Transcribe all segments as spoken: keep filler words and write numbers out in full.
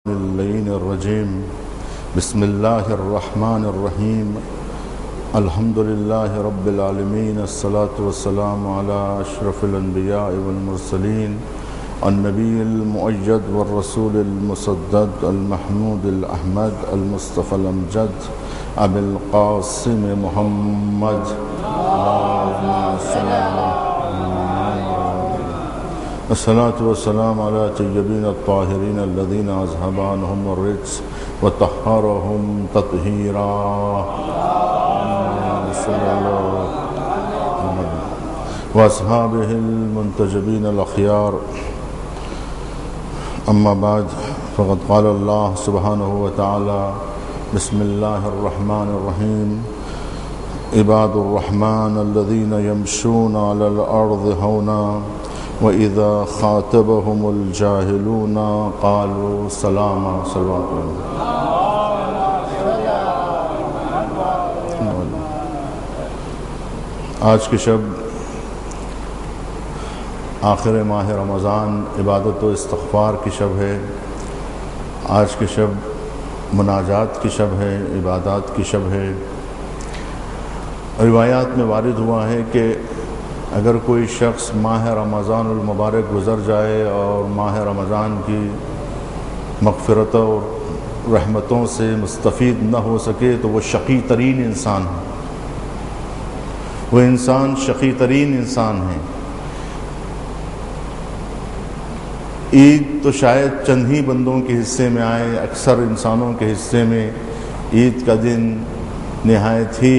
اللعین الرجیم بسم اللہ الرحمن الرحیم الحمد للہ رب العالمین الصلاة والسلام علی اشرف الانبیاء والمرسلین النبی المؤید والرسول المسدد المحمود الاحمد المصطفى الامجد ابی القاسم محمد الصلاة والسلام على طیبین الطاہرین الذین اذهب عنهم الرجس وطهرهم تطہیرا واصحابہ المنتجبین الاخیار اما بعد فقد قال اللہ سبحانہ وتعالی بسم اللہ الرحمن الرحیم عباد الرحمن الذین یمشون علی الارض ہونا وَإِذَا خَاطَبَهُمُ الْجَاهِلُونَ قَالُوا سَلَامًا صلوات اللہ۔ آج کی شب آخر ماہ رمضان عبادت و استغفار کی شب ہے۔ آج کی شب مناجات کی شب ہے، عبادات کی شب ہے۔ روایات میں وارد ہوا ہے کہ اگر کوئی شخص ماہ رمضان المبارک گزر جائے اور ماہ رمضان کی مغفرت اور رحمتوں سے مستفید نہ ہو سکے تو وہ شقی ترین انسان ہے، وہ انسان شقی ترین انسان ہے۔ عید تو شاید چند ہی بندوں کے حصے میں آئے، اکثر انسانوں کے حصے میں عید کا دن نہایت ہی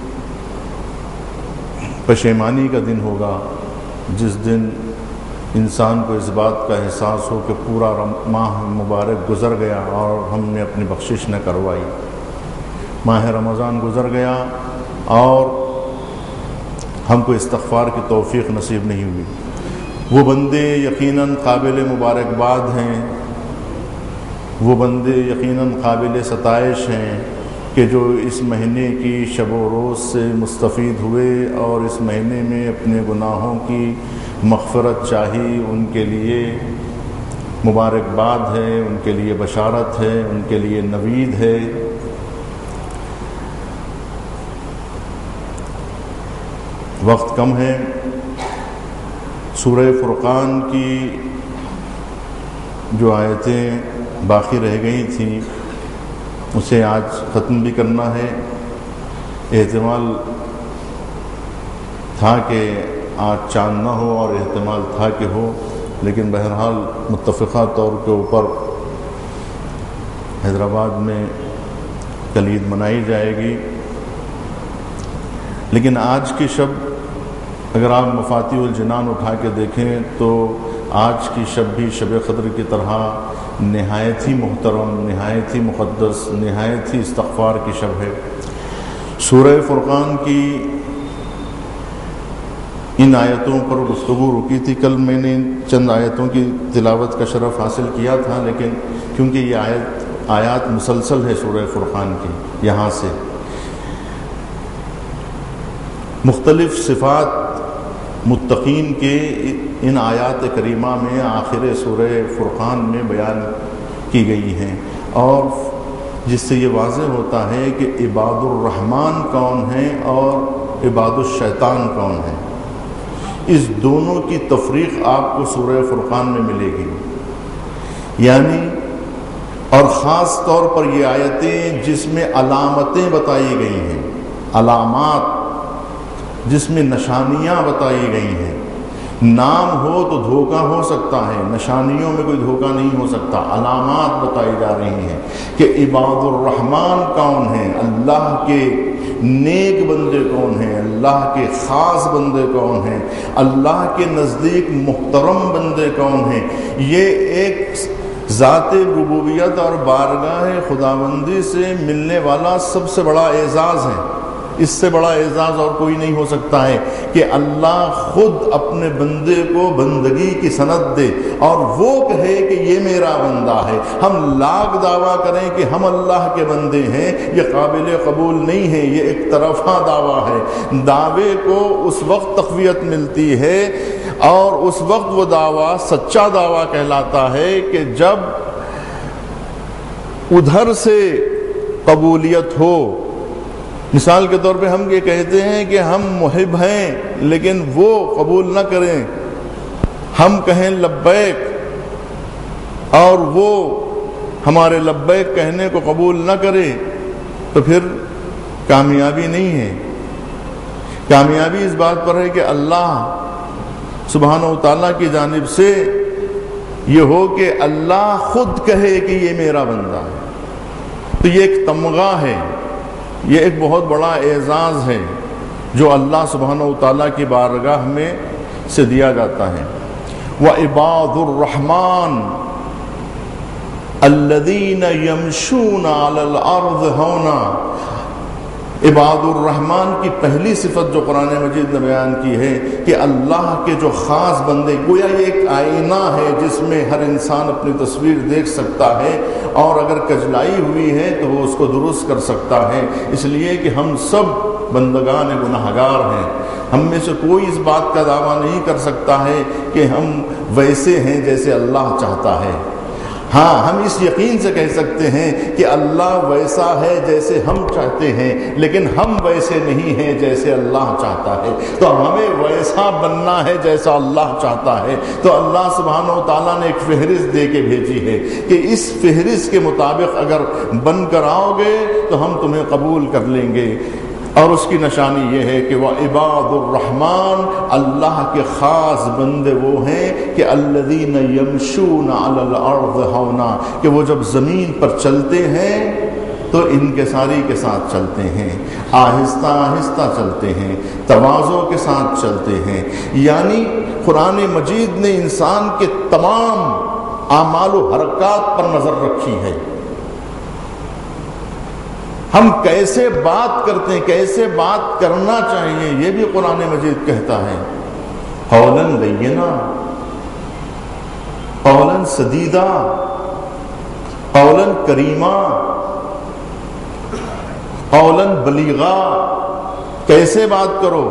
پشیمانی کا دن ہوگا، جس دن انسان کو اس بات کا احساس ہو کہ پورا ماہ مبارک گزر گیا اور ہم نے اپنی بخشش نہ کروائی، ماہ رمضان گزر گیا اور ہم کو استغفار کی توفیق نصیب نہیں ہوئی۔ وہ بندے یقیناً قابل مبارکباد ہیں، وہ بندے یقیناً قابل ستائش ہیں کہ جو اس مہینے کی شب و روز سے مستفید ہوئے اور اس مہینے میں اپنے گناہوں کی مغفرت چاہی، ان کے لیے مبارکباد ہے، ان کے لیے بشارت ہے، ان کے لیے نوید ہے۔ وقت کم ہے، سورہ فرقان کی جو آیتیں باقی رہ گئی تھیں اسے آج ختم بھی کرنا ہے۔ احتمال تھا کہ آج چاند نہ ہو اور احتمال تھا کہ ہو، لیکن بہرحال متفقہ طور کے اوپر حیدرآباد میں کل عید منائی جائے گی۔ لیکن آج کی شب اگر آپ مفاتیح الجنان اٹھا کے دیکھیں تو آج کی شب بھی شب قدر کی طرح نہایت ہی محترم، نہایت ہی مقدس، نہایت ہی استغفار کی شب ہے۔ سورہ فرقان کی ان آیتوں پر گفتگو رکی تھی، کل میں نے چند آیتوں کی تلاوت کا شرف حاصل کیا تھا، لیکن کیونکہ یہ آیت آیات مسلسل ہے سورہ فرقان کی، یہاں سے مختلف صفات متقین کے ان آیات کریمہ میں آخر سورہ فرقان میں بیان کی گئی ہیں، اور جس سے یہ واضح ہوتا ہے کہ عباد الرحمن کون ہیں اور عباد الشیطان کون ہیں۔ اس دونوں کی تفریق آپ کو سورہ فرقان میں ملے گی، یعنی اور خاص طور پر یہ آیتیں جس میں علامتیں بتائی گئی ہیں، علامات جس میں نشانیاں بتائی گئی ہیں۔ نام ہو تو دھوکہ ہو سکتا ہے، نشانیوں میں کوئی دھوکہ نہیں ہو سکتا، علامات بتائی جا رہی ہیں کہ عباد الرحمن کون ہیں، اللہ کے نیک بندے کون ہیں، اللہ کے خاص بندے کون ہیں، اللہ کے نزدیک محترم بندے کون ہیں۔ یہ ایک ذات ربوبیت اور بارگاہ خداوندی سے ملنے والا سب سے بڑا اعزاز ہے۔ اس سے بڑا اعزاز اور کوئی نہیں ہو سکتا ہے کہ اللہ خود اپنے بندے کو بندگی کی سند دے اور وہ کہے کہ یہ میرا بندہ ہے۔ ہم لاکھ دعویٰ کریں کہ ہم اللہ کے بندے ہیں، یہ قابل قبول نہیں ہے، یہ ایک طرفہ دعویٰ ہے۔ دعوے کو اس وقت تقویت ملتی ہے اور اس وقت وہ دعویٰ سچا دعویٰ کہلاتا ہے کہ جب ادھر سے قبولیت ہو. مثال کے طور پہ ہم یہ کہتے ہیں کہ ہم محب ہیں لیکن وہ قبول نہ کریں، ہم کہیں لبیک اور وہ ہمارے لبیک کہنے کو قبول نہ کرے، تو پھر کامیابی نہیں ہے. کامیابی اس بات پر ہے کہ اللہ سبحانہ و تعالیٰ کی جانب سے یہ ہو کہ اللہ خود کہے کہ یہ میرا بندہ ہے. تو یہ ایک تمغہ ہے، یہ ایک بہت بڑا اعزاز ہے جو اللہ سبحانہ و تعالیٰ کی بارگاہ میں سے دیا جاتا ہے. وَعِبَادُ الرَّحْمَنِ الَّذِينَ يَمْشُونَ عَلَى الْأَرْضِ هَوْنًا. عباد الرحمن کی پہلی صفت جو قرآن مجید نے بیان کی ہے کہ اللہ کے جو خاص بندے، گویا یہ ایک آئینہ ہے جس میں ہر انسان اپنی تصویر دیکھ سکتا ہے، اور اگر کجلائی ہوئی ہے تو وہ اس کو درست کر سکتا ہے. اس لیے کہ ہم سب بندگان گناہگار ہیں. ہم میں سے کوئی اس بات کا دعویٰ نہیں کر سکتا ہے کہ ہم ویسے ہیں جیسے اللہ چاہتا ہے. ہاں، ہم اس یقین سے کہہ سکتے ہیں کہ اللہ ویسا ہے جیسے ہم چاہتے ہیں، لیکن ہم ویسے نہیں ہیں جیسے اللہ چاہتا ہے. تو ہمیں ویسا بننا ہے جیسا اللہ چاہتا ہے. تو اللہ سبحانہ و تعالیٰ نے ایک فہرست دے کے بھیجی ہے کہ اس فہرست کے مطابق اگر بن کر آؤ گے تو ہم تمہیں قبول کر لیں گے. اور اس کی نشانی یہ ہے کہ وہ عباد الرحمن، اللہ کے خاص بندے وہ ہیں کہ الذین یمشون علی الارض ہونا، کہ وہ جب زمین پر چلتے ہیں تو انکساری کے ساتھ چلتے ہیں، آہستہ آہستہ چلتے ہیں، تواضع کے ساتھ چلتے ہیں. یعنی قرآن مجید نے انسان کے تمام اعمال و حرکات پر نظر رکھی ہے. ہم کیسے بات کرتے ہیں، کیسے بات کرنا چاہیے، یہ بھی قرآن مجید کہتا ہے. قولاً لینا، قولاً سدیدا، قولاً کریما، قولاً بلیغا. کیسے بات کرو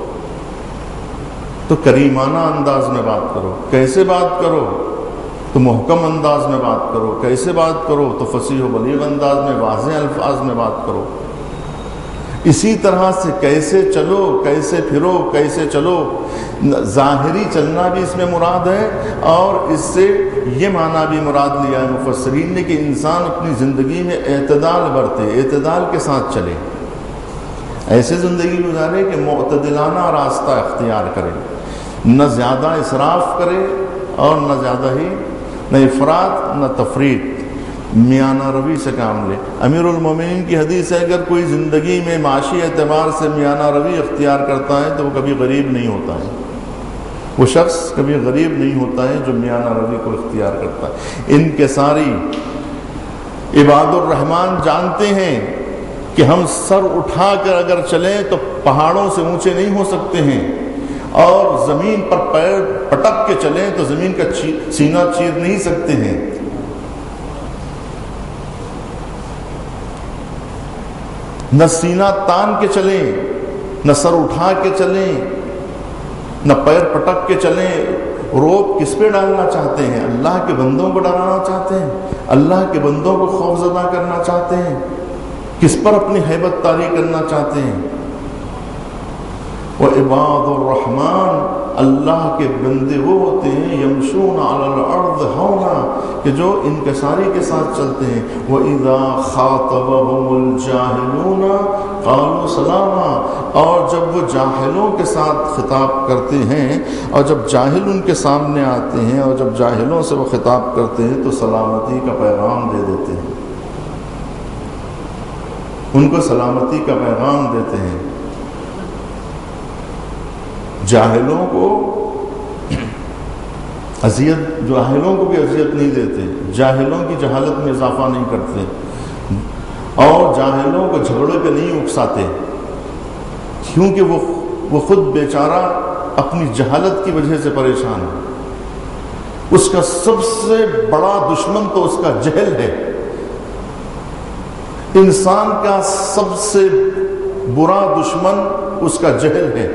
تو کریمانہ انداز میں بات کرو، کیسے بات کرو تو محکم انداز میں بات کرو، کیسے بات کرو تو فصیح و بلیغ انداز میں، واضح الفاظ میں بات کرو. اسی طرح سے کیسے چلو، کیسے پھرو، کیسے چلو. ظاہری چلنا بھی اس میں مراد ہے، اور اس سے یہ معنی بھی مراد لیا ہے مفسرین نے کہ انسان اپنی زندگی میں اعتدال برتے، اعتدال کے ساتھ چلے، ایسے زندگی گزارے کہ معتدلانہ راستہ اختیار کرے، نہ زیادہ اسراف کرے اور نہ زیادہ ہی نہ افراط نہ تفریط، میانہ روی سے کام لے. امیر المومنین کی حدیث ہے اگر کوئی زندگی میں معاشی اعتبار سے میانہ روی اختیار کرتا ہے تو وہ کبھی غریب نہیں ہوتا ہے. وہ شخص کبھی غریب نہیں ہوتا ہے جو میانہ روی کو اختیار کرتا ہے. ان کے ساری عباد الرحمن جانتے ہیں کہ ہم سر اٹھا کر اگر چلیں تو پہاڑوں سے اونچے نہیں ہو سکتے ہیں، اور زمین پر پیر پٹک کے چلیں تو زمین کا سینہ چیر نہیں سکتے ہیں. نہ سینہ تان کے چلیں، نہ سر اٹھا کے چلیں، نہ پیر پٹک کے چلیں. روپ کس پہ ڈالنا چاہتے ہیں؟ اللہ کے بندوں کو ڈرانا چاہتے ہیں، اللہ کے بندوں کو خوف زدہ کرنا چاہتے ہیں. کس پر اپنی ہیبت طاری کرنا چاہتے ہیں؟ وعباد الرحمن، اللہ کے بندے وہ ہوتے ہیں یمشون علی الارض ہونا، کہ جو انکساری کے ساتھ چلتے ہیں. وَإِذَا خَاطَبَهُمُ الْجَاهِلُونَ قَالُوا سَلَامًا، اور جب وہ جاہلوں کے ساتھ خطاب کرتے ہیں، اور جب جاہل ان کے سامنے آتے ہیں اور جب جاہلوں سے وہ خطاب کرتے ہیں تو سلامتی کا پیغام دے دیتے ہیں، ان کو سلامتی کا پیغام دیتے ہیں. جاہلوں کو اذیت، جاہلوں کو بھی اذیت نہیں دیتے، جاہلوں کی جہالت میں اضافہ نہیں کرتے، اور جاہلوں کو جھگڑے پہ نہیں اکساتے، کیونکہ وہ وہ خود بیچارہ اپنی جہالت کی وجہ سے پریشان ہے. اس کا سب سے بڑا دشمن تو اس کا جہل ہے. انسان کا سب سے برا دشمن اس کا جہل ہے.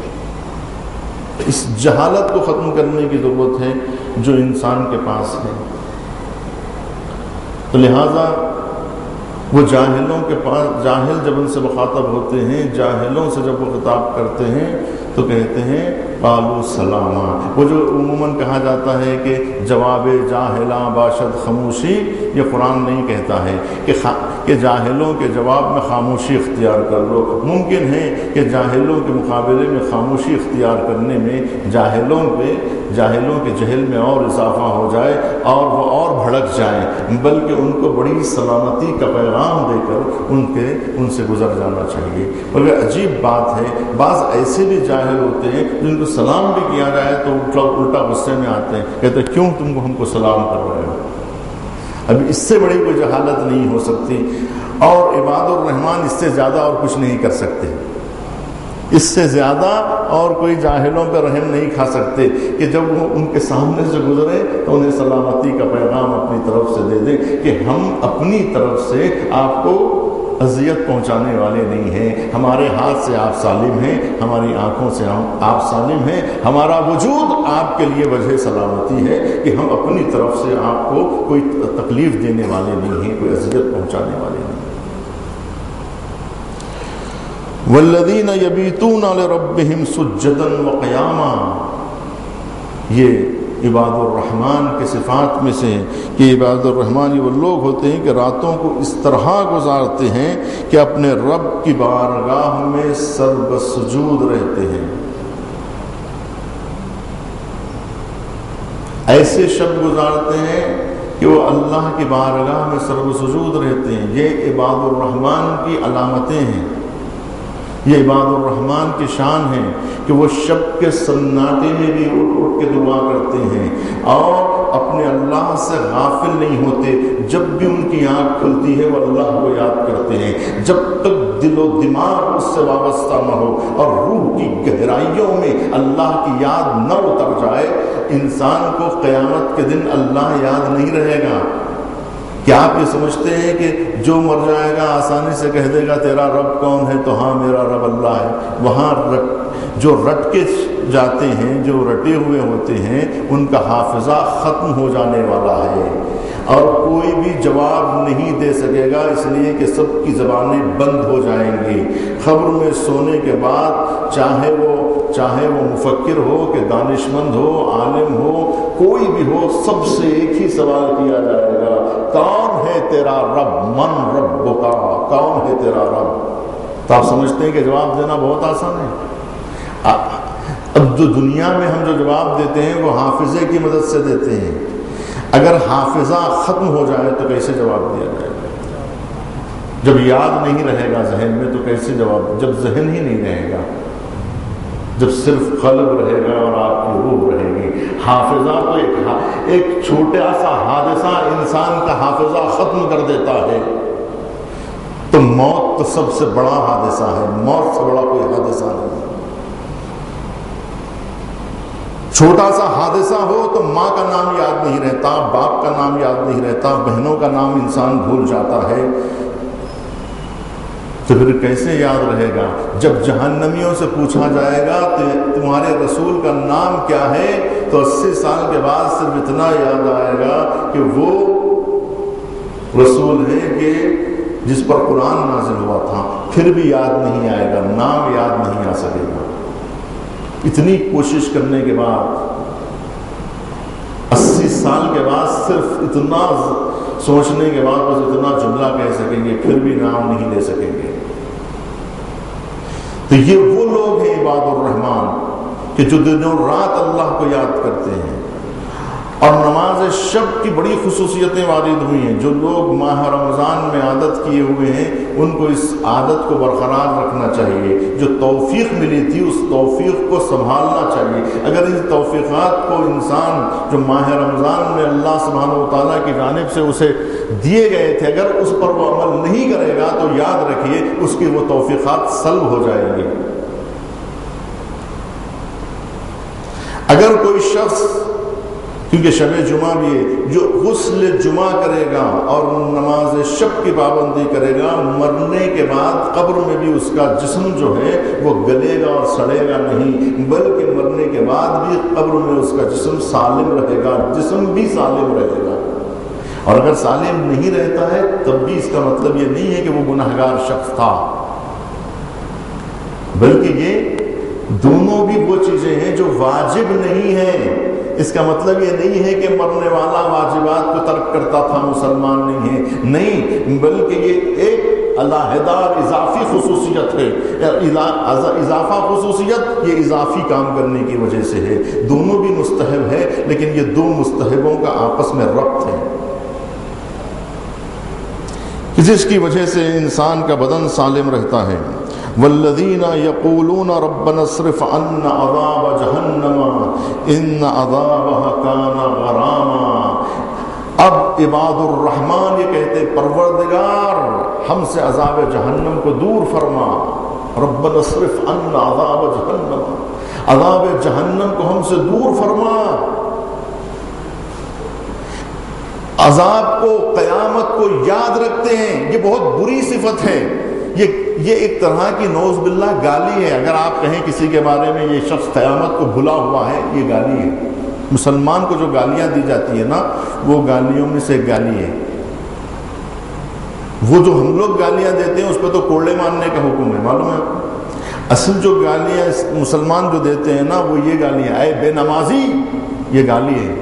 اس جہالت کو ختم کرنے کی ضرورت ہے جو انسان کے پاس ہے. تو لہٰذا وہ جاہلوں کے پاس، جاہل جب ان سے مخاطب ہوتے ہیں، جاہلوں سے جب وہ خطاب کرتے ہیں تو کہتے ہیں قالوا سلاما۔ وہ جو عموماً کہا جاتا ہے کہ جواب جاہلاں باشد خاموشی، یہ قرآن نہیں کہتا ہے کہ کہ جاہلوں کے جواب میں خاموشی اختیار کر لو۔ ممکن ہے کہ جاہلوں کے مقابلے میں خاموشی اختیار کرنے میں جاہلوں پہ جاہلوں کے جہل میں اور اضافہ ہو جائے اور وہ اور بھڑک جائیں، بلکہ ان کو بڑی سلامتی کا پیغام دے کر ان کے ان سے گزر جانا چاہیے۔ مگر عجیب بات ہے، بعض ایسے بھی جاہل ہوتے ہیں جن کو سلام بھی کیا جائے تو الٹا غصے میں آتے ہیں، کہتے ہیں کیوں تم کو ہم کو سلام کر رہے ہو؟ اب اس سے بڑی کوئی جہالت نہیں ہو سکتی، اور عباد الرحمن اس سے زیادہ اور کچھ نہیں کر سکتے، اس سے زیادہ اور کوئی جاہلوں پہ رحم نہیں کھا سکتے کہ جب وہ ان کے سامنے سے گزرے تو انہیں سلامتی کا پیغام اپنی طرف سے دے دیں کہ ہم اپنی طرف سے آپ کو اذیت پہنچانے والے نہیں ہیں، ہمارے ہاتھ سے آپ سالم ہیں، ہماری آنکھوں سے ہم آپ سالم ہیں، ہمارا وجود آپ کے لیے وجہ سلامتی ہے کہ ہم اپنی طرف سے آپ کو کوئی تکلیف دینے والے نہیں ہیں، کوئی اذیت پہنچانے والے نہیں۔ والذین یبیتون لربہم سجدا وقیاما، یہ عباد الرحمن کے صفات میں سے کہ عباد الرحمن یہ وہ لوگ ہوتے ہیں کہ راتوں کو اس طرح گزارتے ہیں کہ اپنے رب کی بارگاہ میں سر بسجود رہتے ہیں۔ ایسے شب گزارتے ہیں کہ وہ اللہ کی بارگاہ میں سر بسجود رہتے ہیں۔ یہ عباد الرحمن کی علامتیں ہیں، یہ عباد الرحمن کی شان ہے کہ وہ شب کے سناٹے میں بھی اٹھ اٹھ کے دعا کرتے ہیں اور اپنے اللہ سے غافل نہیں ہوتے۔ جب بھی ان کی آنکھ کھلتی ہے وہ اللہ کو یاد کرتے ہیں، جب تک دل و دماغ اس سے وابستہ نہ ہو اور روح کی گہرائیوں میں اللہ کی یاد نہ اتر جائے، انسان کو قیامت کے دن اللہ یاد نہیں رہے گا۔ کیا آپ یہ سمجھتے ہیں کہ جو مر جائے گا آسانی سے کہہ دے گا تیرا رب کون ہے؟ تو ہاں میرا رب اللہ ہے۔ وہاں رٹ جو رٹ کے جاتے ہیں، جو رٹے ہوئے ہوتے ہیں، ان کا حافظہ ختم ہو جانے والا ہے اور کوئی بھی جواب نہیں دے سکے گا، اس لیے کہ سب کی زبانیں بند ہو جائیں گی۔ قبر میں سونے کے بعد چاہے وہ چاہے وہ مفکر ہو کہ دانش مند ہو، عالم ہو، کوئی بھی ہو، سب سے ایک ہی سوال کیا جائے گا، کون ہے تیرا رب؟ من ربک، کون ہے تیرا رب؟ تو آپ سمجھتے ہیں کہ جواب دینا بہت آسان ہے۔ اب جو دنیا میں ہم جو جواب دیتے ہیں وہ حافظے کی مدد سے دیتے ہیں، اگر حافظہ ختم ہو جائے تو کیسے جواب دیا جائے گا؟ جب یاد نہیں رہے گا ذہن میں تو کیسے جواب؟ جب ذہن ہی نہیں رہے گا، جب صرف قلب رہے گا اور آپ کی روح رہے گی۔ حافظہ تو ایک ایک چھوٹا سا حادثہ انسان کا حافظہ ختم کر دیتا ہے، تو موت تو سب سے بڑا حادثہ ہے، موت سے بڑا کوئی حادثہ نہیں۔ چھوٹا سا حادثہ ہو تو ماں کا نام یاد نہیں رہتا، باپ کا نام یاد نہیں رہتا، بہنوں کا نام انسان بھول جاتا ہے، تو پھر کیسے یاد رہے گا؟ جب جہنمیوں سے پوچھا جائے گا تمہارے رسول کا نام کیا ہے، تو اسی سال کے بعد صرف اتنا یاد آئے گا کہ وہ رسول ہے کہ جس پر قرآن نازل ہوا تھا، پھر بھی یاد نہیں آئے گا، نام یاد نہیں آ سکے گا۔ اتنی کوشش کرنے کے بعد اسی سال کے بعد صرف اتنا سوچنے کے بعد بس اتنا جملہ کہہ سکیں گے، پھر بھی نام نہیں لے سکیں گے۔ تو یہ وہ لوگ ہیں عباد الرحمن کہ جو دنوں رات اللہ کو یاد کرتے ہیں، اور نماز شب کی بڑی خصوصیتیں وارد ہوئی ہیں۔ جو لوگ ماہ رمضان میں عادت کیے ہوئے ہیں ان کو اس عادت کو برقرار رکھنا چاہیے، جو توفیق ملی تھی اس توفیق کو سنبھالنا چاہیے۔ اگر ان توفیقات کو انسان جو ماہ رمضان میں اللہ سبحانہ و تعالیٰ کی جانب سے اسے دیے گئے تھے، اگر اس پر وہ عمل نہیں کرے گا تو یاد رکھیے اس کی وہ توفیقات سلب ہو جائیں گی۔ اگر کوئی شخص، کیونکہ شب جمعہ بھی ہے، جو غسل جمعہ کرے گا اور نماز شب کی پابندی کرے گا، مرنے کے بعد قبر میں بھی اس کا جسم جو ہے وہ گلے گا اور سڑے گا نہیں، بلکہ مرنے کے بعد بھی قبر میں اس کا جسم سالم رہے گا، جسم بھی سالم رہے گا۔ اور اگر سالم نہیں رہتا ہے تب بھی اس کا مطلب یہ نہیں ہے کہ وہ گناہگار شخص تھا، بلکہ یہ دونوں بھی وہ چیزیں ہیں جو واجب نہیں ہیں۔ اس کا مطلب یہ نہیں ہے کہ مرنے والا واجبات کو ترک کرتا تھا مسلمان نہیں ہے، نہیں، بلکہ یہ ایک علیحدہ اضافی خصوصیت ہے، اضافہ خصوصیت یہ اضافی کام کرنے کی وجہ سے ہے۔ دونوں بھی مستحب ہے، لیکن یہ دو مستحبوں کا آپس میں ربط ہے، جس کی وجہ سے انسان کا بدن سالم رہتا ہے۔ والذین یقولون ربنا اصرف عنا عذاب جہنم ان عذابها کان غراما۔ اب عباد الرحمن یہ کہتے پروردگار ہم سے عذاب جہنم کو دور فرما، ربنا اصرف عنا عذاب جہنم، عذاب جہنم کو ہم سے دور فرما۔ عذاب کو، قیامت کو یاد رکھتے ہیں، یہ بہت بری صفت ہے، یہ یہ ایک طرح کی نعوذ باللہ گالی ہے۔ اگر آپ کہیں کسی کے بارے میں یہ شخص قیامت کو بھلا ہوا ہے، یہ گالی ہے۔ مسلمان کو جو گالیاں دی جاتی ہیں نا، وہ گالیوں میں سے ایک گالی ہے۔ وہ جو ہم لوگ گالیاں دیتے ہیں اس پہ تو کوڑے مارنے کا حکم ہے، معلوم ہے؟ اصل جو گالیاں مسلمان جو دیتے ہیں نا، وہ یہ گالیاں، اے بے نمازی، یہ گالی ہے۔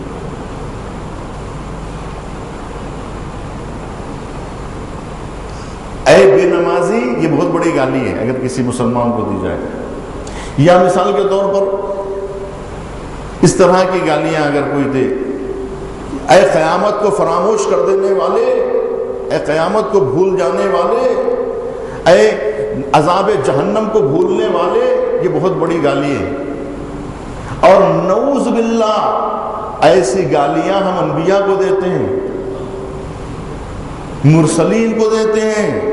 اے بے نمازی یہ بہت بڑی گالی ہے اگر کسی مسلمان کو دی جائے۔ یا مثال کے طور پر اس طرح کی گالیاں اگر کوئی دے، اے قیامت کو فراموش کر دینے والے، اے قیامت کو بھول جانے والے، اے عذاب جہنم کو بھولنے والے، یہ بہت بڑی گالی ہے۔ اور نعوذ باللہ ایسی گالیاں ہم انبیاء کو دیتے ہیں، مرسلین کو دیتے ہیں۔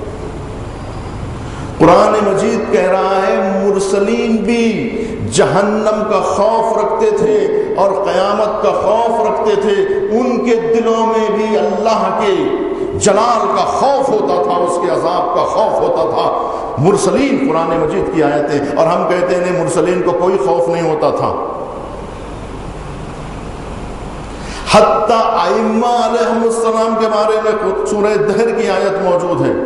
قرآن مجید کہہ رہا ہے مرسلین بھی جہنم کا خوف رکھتے تھے اور قیامت کا خوف رکھتے تھے، ان کے دلوں میں بھی اللہ کے جلال کا خوف ہوتا تھا، اس کے عذاب کا خوف ہوتا تھا۔ مرسلین قرآن مجید کی آیتیں، اور ہم کہتے ہیں مرسلین کو کوئی خوف نہیں ہوتا تھا۔ حتیٰ ائمہ علیہم السلام کے بارے میں سورہ دہر کی آیت موجود ہے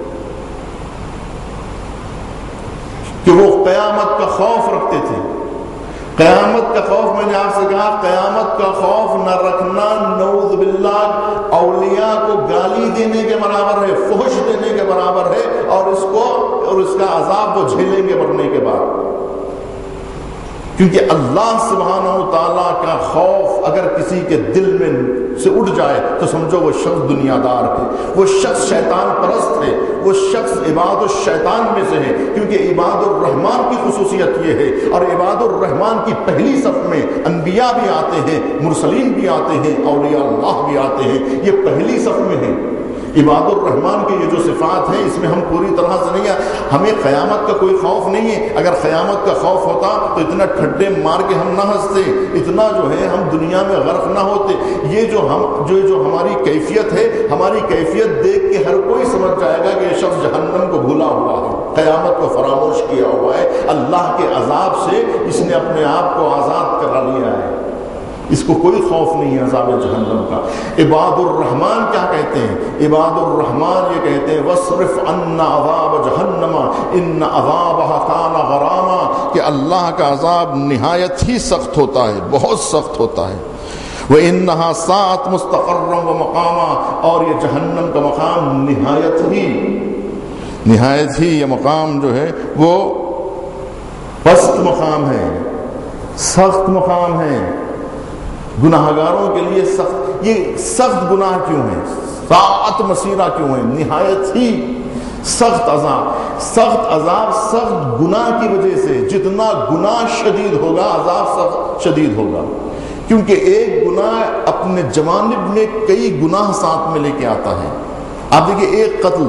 کہ وہ قیامت کا خوف رکھتے تھے۔ قیامت کا خوف، میں نے آپ سے کہا قیامت کا خوف نہ رکھنا نعوذ باللہ اولیاء کو گالی دینے کے برابر ہے، فحش دینے کے برابر ہے، اور اس کو اور اس کا عذاب وہ جھیلیں گے مرنے کے بعد۔ کیونکہ اللہ سبحانہ و تعالیٰ کا خوف اگر کسی کے دل میں سے اٹھ جائے تو سمجھو وہ شخص دنیا دار ہے، وہ شخص شیطان پرست ہے، وہ شخص عباد الشیطان میں سے ہے۔ کیونکہ عباد الرحمن کی خصوصیت یہ ہے، اور عباد الرحمن کی پہلی صف میں انبیاء بھی آتے ہیں، مرسلین بھی آتے ہیں، اولیاء اللہ بھی آتے ہیں، یہ پہلی صف میں ہیں۔ عباد الرحمن کے یہ جو صفات ہیں اس میں ہم پوری طرح سے نہیں ہیں۔ ہمیں قیامت کا کوئی خوف نہیں ہے، اگر قیامت کا خوف ہوتا تو اتنا ٹھڈے مار کے ہم نہ ہنستے، اتنا جو ہے ہم دنیا میں غرق نہ ہوتے۔ یہ جو ہم جو جو ہماری کیفیت ہے، ہماری کیفیت دیکھ کے ہر کوئی سمجھ جائے گا کہ یہ شخص جہنم کو بھولا ہوا ہے، قیامت کو فراموش کیا ہوا ہے، اللہ کے عذاب سے اس نے اپنے آپ کو آزاد کرا لیا ہے، اس کو کوئی خوف نہیں ہے عذاب جہنم کا۔ عباد الرحمن کیا کہتے ہیں؟ عباد الرحمن یہ کہتے ہیں وَاصْرِفْ عَنَّا عَذَابَ جَهَنَّمَ إِنَّ عَذَابَهَا كَانَ غَرَامًا، کہ اللہ کا عذاب نہایت ہی سخت ہوتا ہے، بہت سخت ہوتا ہے۔ وَإِنَّهَا سَاءَتْ مُسْتَقَرًّا وَمَقَامًا، اور یہ جہنم کا مقام نہایت ہی نہایت ہی یہ مقام جو ہے وہ پست مقام ہے، سخت مقام ہے، گناہگاروں کے لیے سخت۔ یہ سخت گناہ کیوں ہے؟ ساعت مسیرہ کیوں ہے؟ نہایت ہی سخت عذاب۔ سخت عذاب سخت گناہ کی وجہ سے، جتنا گناہ شدید ہوگا عذاب سخت شدید ہوگا، کیونکہ ایک گناہ اپنے جوانب میں کئی گناہ ساتھ میں لے کے آتا ہے۔ آپ دیکھیں ایک قتل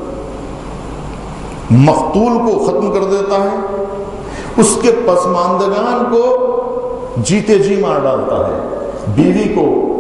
مقتول کو ختم کر دیتا ہے، اس کے پسماندگان کو جیتے جی مار ڈالتا ہے، بیوی کو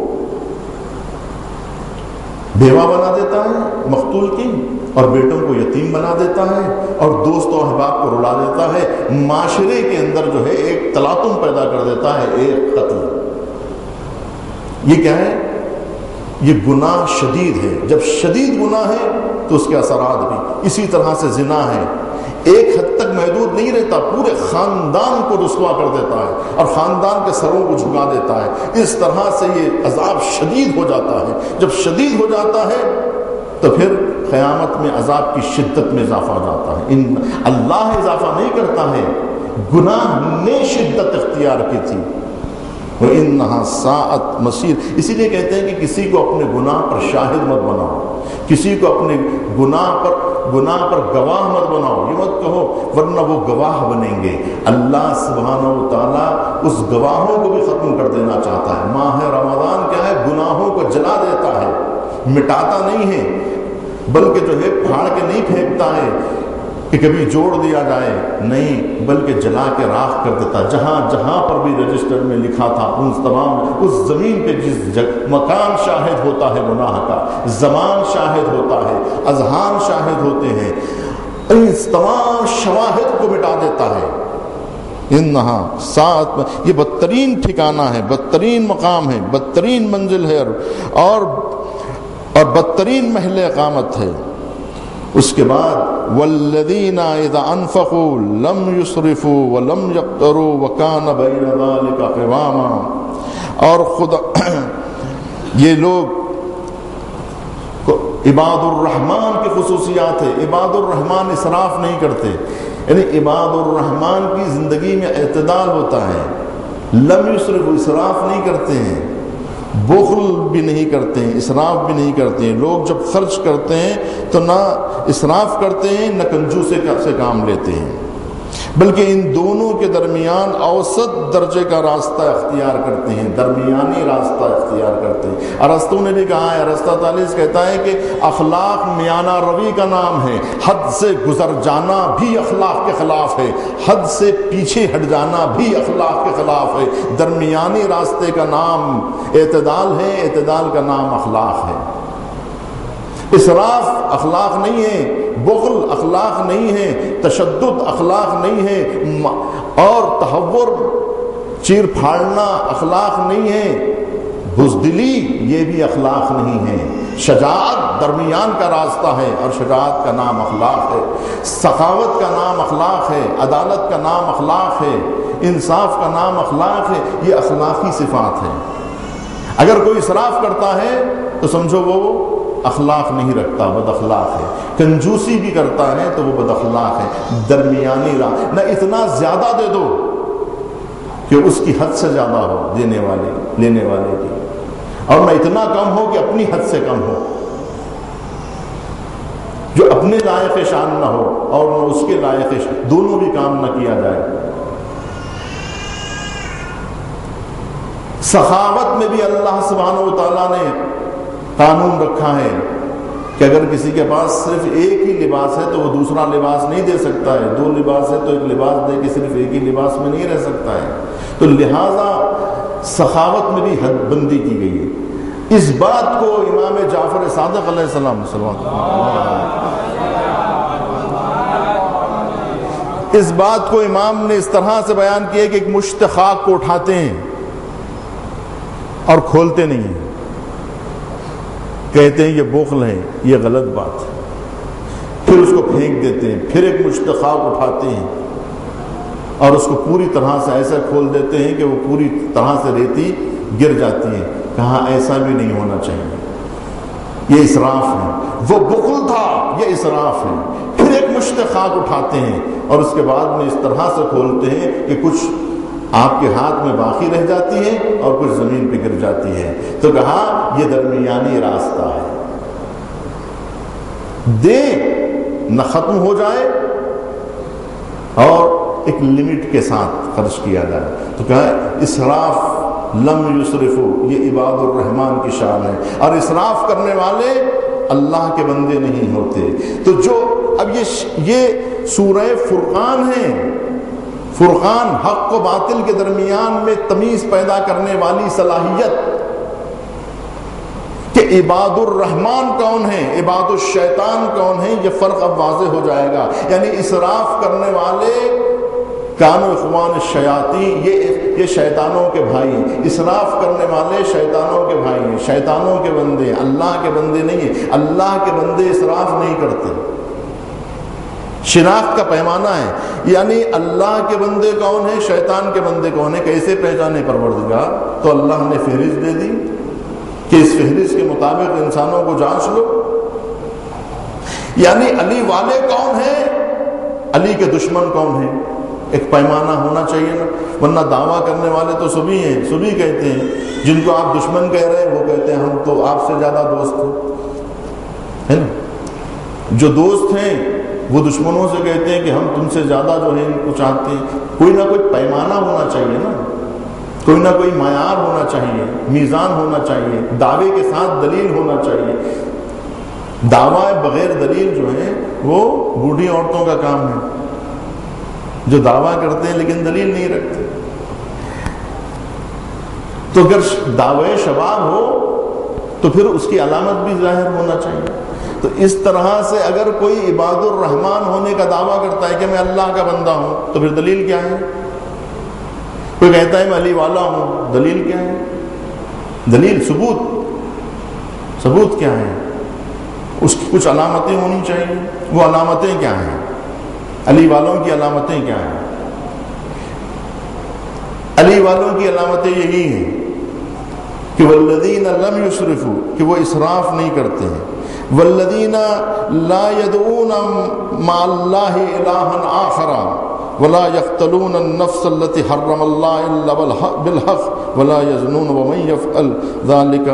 بیوہ بنا دیتا ہے مقتول کی، اور بیٹوں کو یتیم بنا دیتا ہے، اور دوست و احباب کو رلا دیتا ہے، معاشرے کے اندر جو ہے ایک تلاطم پیدا کر دیتا ہے۔ ایک قتل یہ کیا ہے؟ یہ گناہ شدید ہے. جب شدید گناہ ہے تو اس کے اثرات بھی اسی طرح سے زنا ہے. ایک حد تک محدود نہیں رہتا، پورے خاندان کو رسوا کر دیتا ہے اور خاندان کے سروں کو جھکا دیتا ہے. اس طرح سے یہ عذاب شدید ہو جاتا ہے. جب شدید ہو جاتا ہے تو پھر قیامت میں عذاب کی شدت میں اضافہ ہو جاتا ہے. ان اللہ اضافہ نہیں کرتا ہے، گناہ نے شدت اختیار کی تھی. وَإِنَّهَا سَاءَتْ مَصِيرٌ. اسی لیے کہتے ہیں کہ کسی کو اپنے گناہ پر شاہد مت بناؤ، کسی کو اپنے گناہ پر گناہ پر گواہ مت بناؤ. یہ مت کہو ورنہ وہ گواہ بنیں گے. اللہ سبحانہ و تعالیٰ اس گواہوں کو بھی ختم کر دینا چاہتا ہے. ماہ رمضان کیا ہے؟ گناہوں کو جلا دیتا ہے، مٹاتا نہیں ہے، بلکہ جو ہے پھاڑ کے نہیں پھینکتا ہے کہ کبھی جوڑ دیا جائے، نہیں، بلکہ جلا کے راکھ کر دیتا. جہاں جہاں پر بھی رجسٹر میں لکھا تھا ان تمام، اس زمین پہ جس جگ مکان شاہد ہوتا ہے گناہ کا، زمان شاہد ہوتا ہے، اذہان شاہد ہوتے ہیں، ان تمام شواہد کو مٹا دیتا ہے. انہا ساتھ، یہ بدترین ٹھکانہ ہے، بدترین مقام ہے، بدترین منزل ہے اور اور بدترین محل اقامت ہے. اس کے بعد والذین اذا انفقوا لم يسرفوا ولم يقتروا وكان بين ذلك قواما. اور خدا یہ لوگ عباد الرحمن کی خصوصیات ہے. عباد الرحمن اسراف نہیں کرتے، یعنی عباد الرحمن کی زندگی میں اعتدال ہوتا ہے. لم یسرفوا، اسراف نہیں کرتے ہیں، بخل بھی نہیں کرتے ہیں، اسراف بھی نہیں کرتے ہیں. لوگ جب خرچ کرتے ہیں تو نہ اسراف کرتے ہیں نہ کنجوسے سے کام لیتے ہیں، بلکہ ان دونوں کے درمیان اوسط درجے کا راستہ اختیار کرتے ہیں، درمیانی راستہ اختیار کرتے ہیں. ارسطو نے بھی کہا ہے، ارسطاطالس کہتا ہے کہ اخلاق میانہ روی کا نام ہے. حد سے گزر جانا بھی اخلاق کے خلاف ہے، حد سے پیچھے ہٹ جانا بھی اخلاق کے خلاف ہے. درمیانی راستے کا نام اعتدال ہے، اعتدال کا نام اخلاق ہے. اسراف اخلاق نہیں ہے، بخل اخلاق نہیں ہے، تشدد اخلاق نہیں ہے، اور تہور چیر پھاڑنا اخلاق نہیں ہے، بزدلی یہ بھی اخلاق نہیں ہے. شجاعت درمیان کا راستہ ہے اور شجاعت کا نام اخلاق ہے. سخاوت کا نام اخلاق ہے، عدالت کا نام اخلاق ہے، انصاف کا نام اخلاق ہے. یہ اخلاقی صفات ہیں. اگر کوئی اسراف کرتا ہے تو سمجھو وہ اخلاق نہیں رکھتا، بد اخلاق ہے. کنجوسی بھی کرتا ہے تو وہ بد اخلاق ہے. درمیانی راہ، نہ اتنا زیادہ دے دو کہ اس کی حد سے زیادہ ہو دینے والے لینے والے کی، اور نہ اتنا کم ہو کہ اپنی حد سے کم ہو، جو اپنے لائق شان نہ ہو اور نہ اس کے لائق شان، دونوں بھی کام نہ کیا جائے. سخاوت میں بھی اللہ سبحانہ و تعالیٰ نے قانون رکھا ہے کہ اگر کسی کے پاس صرف ایک ہی لباس ہے تو وہ دوسرا لباس نہیں دے سکتا ہے. دو لباس ہے تو ایک لباس دے کے صرف ایک ہی لباس میں نہیں رہ سکتا ہے. تو لہٰذا سخاوت میں بھی حد بندی کی گئی ہے. اس بات کو امام جعفر صادق علیہ السلام اس بات کو امام نے اس طرح سے بیان کیا کہ ایک مشت خاک کو اٹھاتے ہیں اور کھولتے نہیں ہیں، کہتے ہیں یہ بخل ہے، یہ غلط بات ہے، پھر اس کو پھینک دیتے ہیں. پھر ایک مشت خاک اٹھاتے ہیں اور اس کو پوری طرح سے ایسا کھول دیتے ہیں کہ وہ پوری طرح سے ریتی گر جاتی ہے. کہاں ایسا بھی نہیں ہونا چاہیے، یہ اسراف ہے. وہ بخل تھا، یہ اسراف ہے. پھر ایک مشت خاک اٹھاتے ہیں اور اس کے بعد میں اس طرح سے کھولتے ہیں کہ کچھ آپ کے ہاتھ میں باقی رہ جاتی ہے اور کچھ زمین پہ گر جاتی ہے. تو کہا یہ درمیانی راستہ ہے، دے نہ ختم ہو جائے اور ایک لمٹ کے ساتھ خرچ کیا جائے. تو کہا اسراف لم یسرفو، یہ عباد الرحمن کی شان ہے. اور اسراف کرنے والے اللہ کے بندے نہیں ہوتے. تو جو اب یہ یہ سورہ فرقان ہے، فرقان حق و باطل کے درمیان میں تمیز پیدا کرنے والی صلاحیت کہ عباد الرحمن کون ہیں، عباد الشیطان کون ہیں، یہ فرق اب واضح ہو جائے گا. یعنی اسراف کرنے والے کانوا اخوان الشیاطین، یہ یہ شیطانوں کے بھائی ہیں، اسراف کرنے والے شیطانوں کے بھائی ہیں، شیطانوں کے بندے، اللہ کے بندے نہیں ہیں۔ اللہ کے بندے اسراف نہیں کرتے۔ شناخت کا پیمانہ ہے، یعنی اللہ کے بندے کون ہیں، شیطان کے بندے کون ہیں، کیسے پہچانے پروردگار؟ تو اللہ نے فہرست دے دی کہ اس فہرست کے مطابق انسانوں کو جانچ لو۔ یعنی علی والے کون ہیں، علی کے دشمن کون ہیں، ایک پیمانہ ہونا چاہیے نا، ورنہ دعویٰ کرنے والے تو سبھی ہیں، سبھی کہتے ہیں، جن کو آپ دشمن کہہ رہے ہیں وہ کہتے ہیں ہم تو آپ سے زیادہ دوست ہیں، ہے نا؟ جو دوست ہیں وہ دشمنوں سے کہتے ہیں کہ ہم تم سے زیادہ جو ہے ان کو چاہتے ہیں۔ کوئی نہ کوئی پیمانہ ہونا چاہیے نا، کوئی نہ کوئی معیار ہونا چاہیے، میزان ہونا چاہیے، دعوے کے ساتھ دلیل ہونا چاہیے۔ دعویٰ بغیر دلیل جو ہے وہ بوڑھی عورتوں کا کام ہے، جو دعویٰ کرتے ہیں لیکن دلیل نہیں رکھتے۔ تو اگر دعوے شباب ہو تو پھر اس کی علامت بھی ظاہر ہونا چاہیے۔ تو اس طرح سے اگر کوئی عباد الرحمن ہونے کا دعویٰ کرتا ہے کہ میں اللہ کا بندہ ہوں تو پھر دلیل کیا ہے؟ کوئی کہتا ہے میں علی والا ہوں، دلیل کیا ہے؟ دلیل ثبوت ثبوت کیا ہے؟ اس کی کچھ علامتیں ہونی چاہیے۔ وہ علامتیں کیا ہیں؟ علی والوں کی علامتیں کیا ہیں؟ علی والوں کی علامتیں یہی ہیں کہ والذین لم یسرفوا، کہ وہ اسراف نہیں کرتے ہیں، والذین لا يدعون مع اللہ الہا آخر ولا يقتلون النفس التي حرم اللہ الا بالحق ولا يزنون ومن يفعل ذلك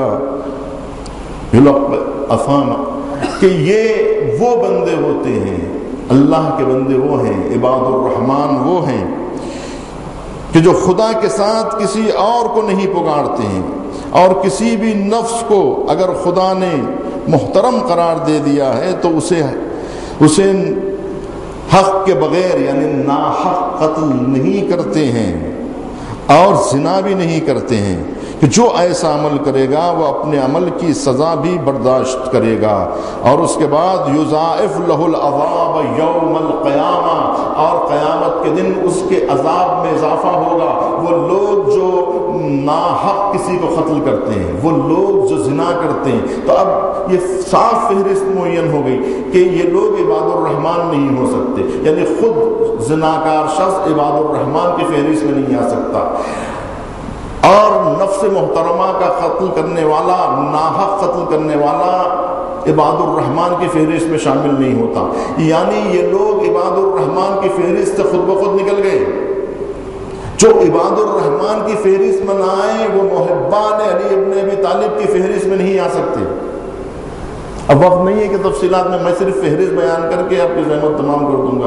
يلقى اثاما، کہ یہ وہ بندے ہوتے ہیں، اللہ کے بندے وہ ہیں، عباد الرحمن وہ ہیں کہ جو خدا کے ساتھ کسی اور کو نہیں پکارتے ہیں، اور کسی بھی نفس کو اگر خدا نے محترم قرار دے دیا ہے تو اسے اسے حق کے بغیر یعنی ناحق قتل نہیں کرتے ہیں اور زنا بھی نہیں کرتے ہیں، کہ جو ایسا عمل کرے گا وہ اپنے عمل کی سزا بھی برداشت کرے گا، اور اس کے بعد یضاعف لہ العذاب یوم القیامہ، اور قیامت کے دن اس کے عذاب میں اضافہ ہوگا۔ وہ لوگ جو ناحق کسی کو قتل کرتے ہیں، وہ لوگ جو زنا کرتے ہیں، تو اب یہ صاف فہرست معین ہو گئی کہ یہ لوگ عباد الرحمن نہیں ہو سکتے، یعنی خود زناکار شخص عباد الرحمن کی فہرست میں نہیں آ سکتا، اور نفس محترمہ کا قتل کرنے والا، ناحق قتل کرنے والا عباد الرحمن کی فہرست میں شامل نہیں ہوتا۔ یعنی یہ لوگ عباد الرحمن کی فہرست سے خود بخود نکل گئے۔ جو عباد الرحمن کی فہرست میں نہ آئے وہ محبان علی ابن ابی طالب کی فہرست میں نہیں آ سکتے۔ اب وقت نہیں ہے کہ تفصیلات میں میں صرف فہرست بیان کر کے آپ کی زحمت تمام کر دوں گا۔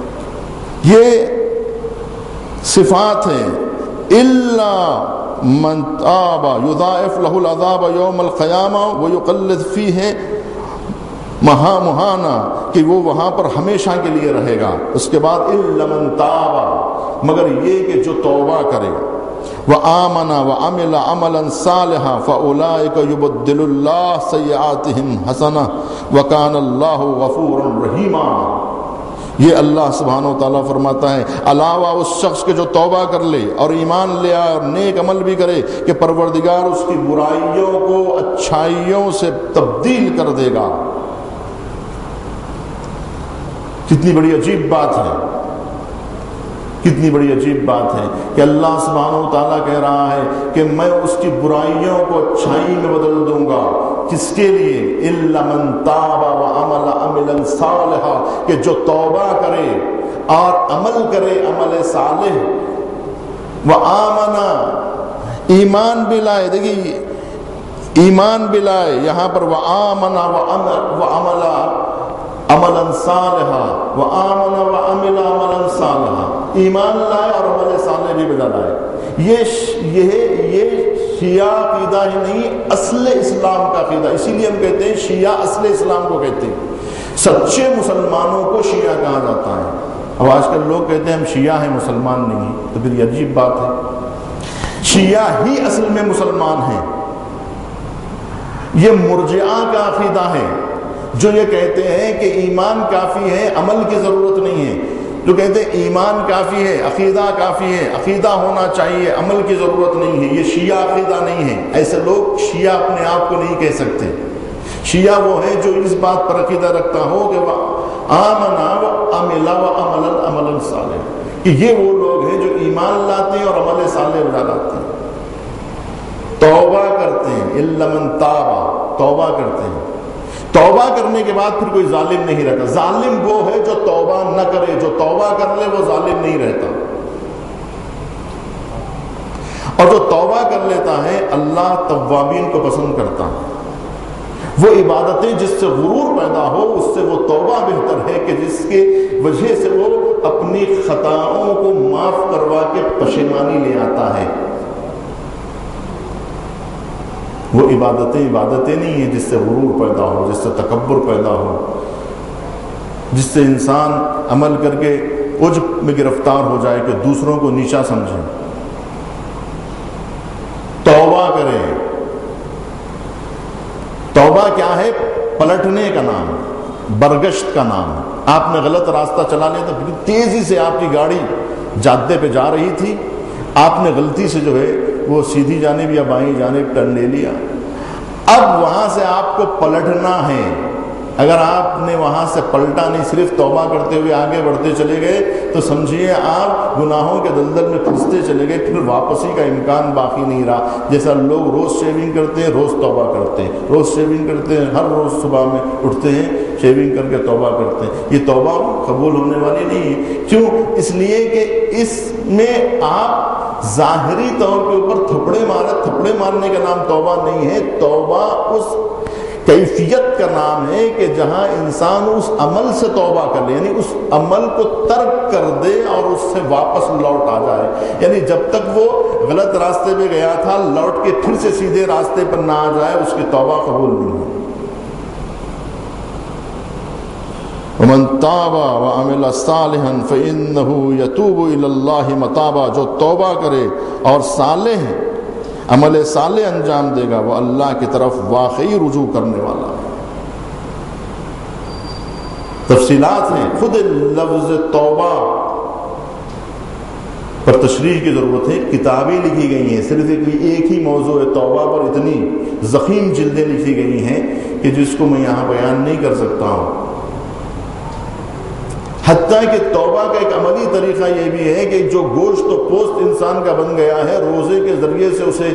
یہ صفات ہیں، الا من تاب یضاعف له العذاب یوم القیامہ ویقلد فیہ مہا مہانا، کہ وہ وہاں پر ہمیشہ کے لیے رہے گا۔ اس کے بعد الا من تاب، مگر یہ کہ جو توبہ کرے، وآمن وعمل عملا صالحا فاولئک یبدل اللہ سیئاتہم حسنہ وکان اللہ غفورا رحیما۔ یہ اللہ سبحانہ و تعالیٰ فرماتا ہے علاوہ اس شخص کے جو توبہ کر لے اور ایمان لے آئے اور نیک عمل بھی کرے کہ پروردگار اس کی برائیوں کو اچھائیوں سے تبدیل کر دے گا۔ کتنی بڑی عجیب بات ہے، کتنی بڑی عجیب بات ہے کہ اللہ سبحانہ و تعالیٰ کہہ رہا ہے کہ میں اس کی برائیوں کو اچھائی میں بدل دوں گا۔ کس کے لیے؟ الا من تاب وعمل عملا صالحا، کہ جو توبہ کرے اور عمل کرے عمل صالح، وآمن، ایمان بھی لائے۔ دیکھیے ایمان بھی لائے، یہاں پر وآمن وعمل عملا صالحا، وآمن وعمل عملا صالحا، ایمان لائے اور عمل صالح بھی بجا لائے۔ یہ یہ یہ شیعہ عقیدہ ہی نہیں، اصل اسلام کا عقیدہ۔ اسی لیے ہم کہتے ہیں شیعہ اصل اسلام کو کہتے ہیں، سچے مسلمانوں کو شیعہ کہا جاتا ہے۔ اب آج کل لوگ کہتے ہیں ہم شیعہ ہیں مسلمان نہیں، تو پھر یہ عجیب بات ہے۔ شیعہ ہی اصل میں مسلمان ہیں۔ یہ مرجعہ کا عقیدہ ہے جو یہ کہتے ہیں کہ ایمان کافی ہے، عمل کی ضرورت نہیں ہے۔ جو کہتے ہیں ایمان کافی ہے، عقیدہ کافی ہے، عقیدہ ہونا چاہیے، عمل کی ضرورت نہیں ہے، یہ شیعہ عقیدہ نہیں ہے۔ ایسے لوگ شیعہ اپنے آپ کو نہیں کہہ سکتے۔ شیعہ وہ ہے جو اس بات پر عقیدہ رکھتا ہو کہ وہ آمنا و عملا و عملا عملا صالح، کہ یہ وہ لوگ ہیں جو ایمان لاتے ہیں اور عمل صالح لاتے ہیں، توبہ کرتے ہیں، الا من تاب، توبہ کرتے ہیں۔ توبہ کرنے کے بعد پھر کوئی ظالم نہیں رہتا۔ ظالم وہ ہے جو توبہ نہ کرے، جو توبہ کر لے وہ ظالم نہیں رہتا۔ اور جو توبہ کر لیتا ہے اللہ توابین کو پسند کرتا ہے۔ وہ عبادتیں جس سے غرور پیدا ہو اس سے وہ توبہ بہتر ہے کہ جس کے وجہ سے وہ اپنی خطاؤں کو معاف کروا کے پشیمانی لے آتا ہے۔ وہ عبادتیں عبادتیں نہیں ہیں جس سے غرور پیدا ہو، جس سے تکبر پیدا ہو، جس سے انسان عمل کر کے عجب میں گرفتار ہو جائے کہ دوسروں کو نیچا سمجھے۔ توبہ کرے۔ توبہ کیا ہے؟ پلٹنے کا نام، برگشت کا نام۔ آپ نے غلط راستہ چلا لیا تو تیزی سے آپ کی گاڑی جادے پہ جا رہی تھی، آپ نے غلطی سے جو ہے وہ سیدھی جانب یا بائیں جانب ٹرن لے لیا۔ اب وہاں سے آپ کو پلٹنا ہے۔ اگر آپ نے وہاں سے پلٹا نہیں، صرف توبہ کرتے ہوئے آگے بڑھتے چلے گئے تو سمجھیے آپ گناہوں کے دلدل میں پھنستے چلے گئے، پھر واپسی کا امکان باقی نہیں رہا۔ جیسا لوگ روز شیونگ کرتے ہیں، روز توبہ کرتے ہیں، روز شیونگ کرتے ہیں، ہر روز صبح میں اٹھتے ہیں شیونگ کر کے توبہ کرتے ہیں، یہ توبہ قبول ہونے والی نہیں ہے۔ کیوں؟ اس لیے کہ اس میں آپ ظاہری طور کے اوپر تھپڑے مارے، تھپڑے مارنے کا نام توبہ نہیں ہے۔ توبہ اس کیفیت کا نام ہے کہ جہاں انسان اس عمل سے توبہ کر لے، یعنی اس عمل کو ترک کر دے اور اس سے واپس لوٹ آ جائے۔ یعنی جب تک وہ غلط راستے پہ گیا تھا لوٹ کے پھر سے سیدھے راستے پر نہ آ جائے، اس کی توبہ قبول نہیں ہوئی۔ ومن تاب وعمل صالحا فإنه يتوب إلى الله متابا، جو توبہ کرے اور صالح عمل صالح انجام دے گا وہ اللہ کی طرف واقعی رجوع کرنے والا ہے۔ تفصیلات ہیں، خود لفظ توبہ پر تشریح کی ضرورت ہے، کتابیں لکھی گئی ہیں، صرف ایک ہی موضوع توبہ پر اتنی ضخیم جلدیں لکھی گئی ہیں کہ جس کو میں یہاں بیان نہیں کر سکتا ہوں۔ حتیٰ کہ توبہ کا ایک عملی طریقہ یہ بھی ہے کہ جو گوشت و پوست انسان کا بن گیا ہے روزے کے ذریعے سے اسے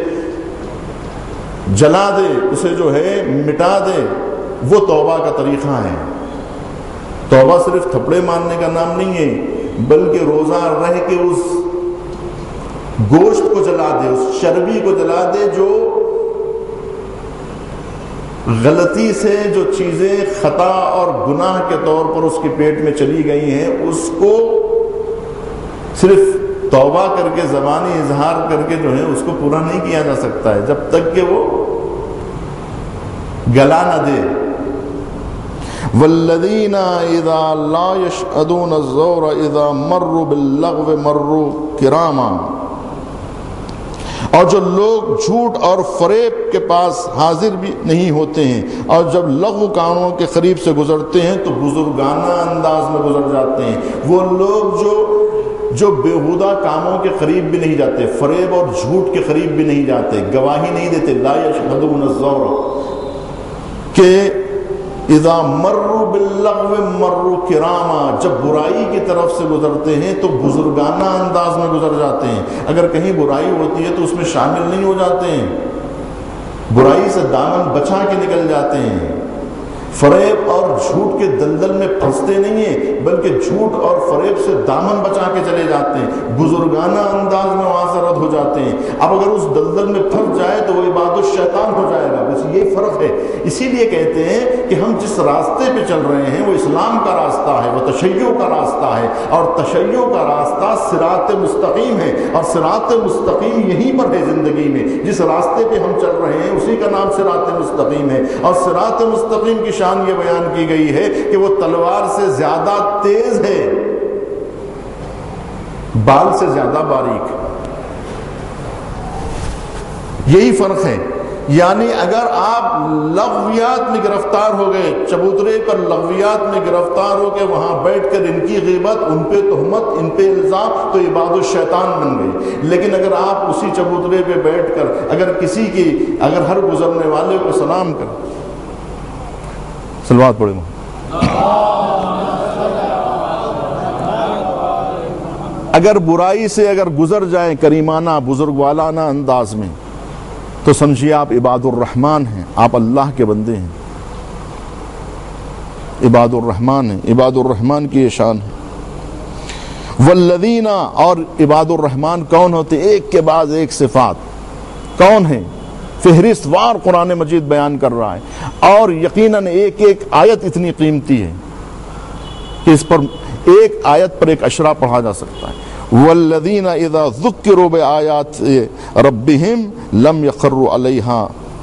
جلا دے، اسے جو ہے مٹا دے، وہ توبہ کا طریقہ ہے۔ توبہ صرف تھپڑے مارنے کا نام نہیں ہے، بلکہ روزہ رہ کے اس گوشت کو جلا دے، اس چربی کو جلا دے جو غلطی سے جو چیزیں خطا اور گناہ کے طور پر اس کے پیٹ میں چلی گئی ہیں اس کو صرف توبہ کر کے زبانی اظہار کر کے جو ہے اس کو پورا نہیں کیا جا سکتا ہے جب تک کہ وہ گلا نہ دے۔ والذین اذا لا یشهدون الزور اذا مروا باللغو مروا کراما، اور جو لوگ جھوٹ اور فریب کے پاس حاضر بھی نہیں ہوتے ہیں اور جب لغو کاموں کے قریب سے گزرتے ہیں تو بزرگانہ انداز میں گزر جاتے ہیں۔ وہ لوگ جو جو بیہودہ کاموں کے قریب بھی نہیں جاتے، فریب اور جھوٹ کے قریب بھی نہیں جاتے، گواہی نہیں دیتے، لا یشهدون الزور، کہ اذا مروا باللغو مروا کراما، جب برائی کی طرف سے گزرتے ہیں تو بزرگانہ انداز میں گزر جاتے ہیں۔ اگر کہیں برائی ہوتی ہے تو اس میں شامل نہیں ہو جاتے ہیں، برائی سے دامن بچا کے نکل جاتے ہیں، فریب اور جھوٹ کے دلدل میں پھنستے نہیں ہیں بلکہ جھوٹ اور فریب سے دامن بچا کے چلے جاتے ہیں، بزرگانہ انداز میں وہاں سے رد ہو جاتے ہیں۔ اب اگر اس دلدل میں پھنس جائے تو وہ عبادت الشیطان ہو جائے گا، بس یہ فرق ہے۔ اسی لیے کہتے ہیں کہ ہم جس راستے پہ چل رہے ہیں وہ اسلام کا راستہ ہے، وہ تشیع کا راستہ ہے، اور تشیع کا راستہ صراط مستقیم ہے، اور صراط مستقیم یہیں پر ہے زندگی میں، جس راستے پہ ہم چل رہے ہیں اسی کا نام صراط مستقیم ہے۔ اور صراط مستقیم کی شان یہ بیان کی گئی ہے کہ وہ تلوار سے زیادہ تیز ہے، بال سے زیادہ باریک۔ یہی فرق ہے یعنی اگر آپ لغویات میں گرفتار ہو گئے، چبوترے پر لغویات میں گرفتار ہو کے وہاں بیٹھ کر ان کی غیبت، ان پہ تہمت، ان پہ الزام، تو عباد الشیطان بن گئی۔ لیکن اگر آپ اسی چبوترے پہ بیٹھ کر اگر کسی کی اگر ہر گزرنے والے کو سلام کر، صلوات پڑھیں، اگر برائی سے اگر گزر جائیں کریمانہ بزرگ والانہ انداز میں، تو سمجھیے آپ عباد الرحمن ہیں، آپ اللہ کے بندے ہیں، عباد الرحمن ہیں، عباد الرحمن کی یہ شان ہے۔ والذین، اور عباد الرحمن کون ہوتے؟ ایک کے بعد ایک صفات کون ہیں، فہرست وار قرآن مجید بیان کر رہا ہے، اور یقیناً ایک ایک آیت اتنی قیمتی ہے کہ اس پر ایک آیت پر ایک اشرا پڑھا جا سکتا ہے۔ والذین اذا ذکروا بآیات ربہم لم یخروا علیہا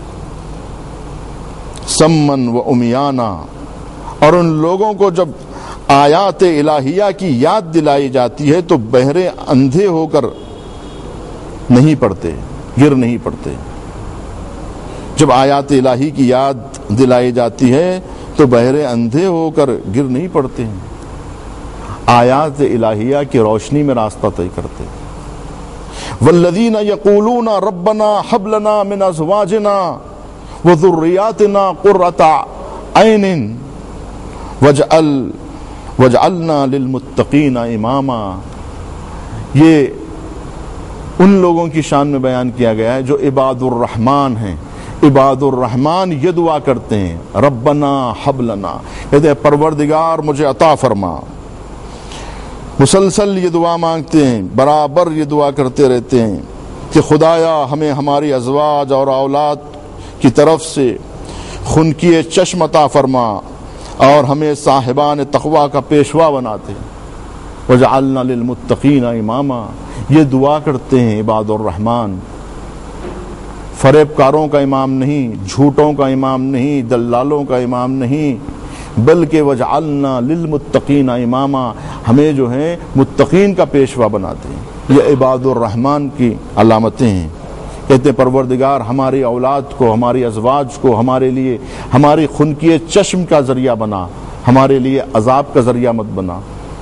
صما وعمیانا، اور ان لوگوں کو جب آیات الہیہ کی یاد دلائی جاتی ہے تو بہرے اندھے ہو کر نہیں پڑھتے، گر نہیں پڑتے۔ جب آیات الہی کی یاد دلائی جاتی ہے تو بہرے اندھے ہو کر گر نہیں پڑتے ہیں، آیات الہیہ کی روشنی میں راستہ طے کرتے۔ والذین یقولون ربنا حب لنا من ازواجنا وذریاتنا قرۃ عین واجعل واجعلنا للمتقین اماما، یہ ان لوگوں کی شان میں بیان کیا گیا ہے جو عباد الرحمن ہیں۔ عباد الرحمن یہ دعا کرتے ہیں، ربنا حب لنا، کہتے ہیں پروردگار مجھے عطا فرما، مسلسل یہ دعا مانگتے ہیں، برابر یہ دعا کرتے رہتے ہیں کہ خدایا ہمیں ہماری ازواج اور اولاد کی طرف سے خنکی چشم عطا فرما، اور ہمیں صاحبان تقوی کا پیشوا بناتے، وجعلنا للمتقین اماما، یہ دعا کرتے ہیں عباد الرحمن، فریب کاروں کا امام نہیں، جھوٹوں کا امام نہیں، دلالوں کا امام نہیں، بلکہ وجعلنا للمتقین اماما، ہمیں جو ہے متقین کا پیشوا بناتے ہیں۔ یہ عباد الرحمن کی علامتیں ہیں۔ کہتے ہیں پروردگار ہماری اولاد کو، ہماری ازواج کو ہمارے لیے ہماری خنکی چشم کا ذریعہ بنا، ہمارے لیے عذاب کا ذریعہ مت بنا۔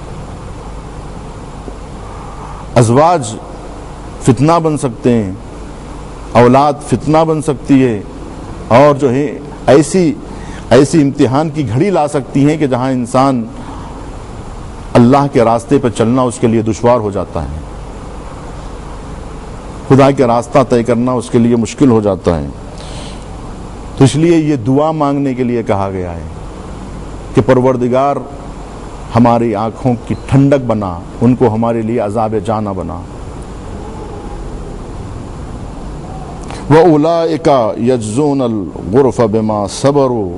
ازواج فتنہ بن سکتے ہیں، اولاد فتنہ بن سکتی ہے، اور جو ہے ایسی ایسی امتحان کی گھڑی لا سکتی ہیں کہ جہاں انسان اللہ کے راستے پر چلنا اس کے لیے دشوار ہو جاتا ہے، خدا کے راستہ طے کرنا اس کے لیے مشکل ہو جاتا ہے۔ تو اس لیے یہ دعا مانگنے کے لیے کہا گیا ہے کہ پروردگار ہماری آنکھوں کی ٹھنڈک بنا، ان کو ہمارے لیے عذاب جانا بنا۔ وَأُولَئِكَ يَجْزُونَ الْغُرْفَ بِمَا صَبَرُوا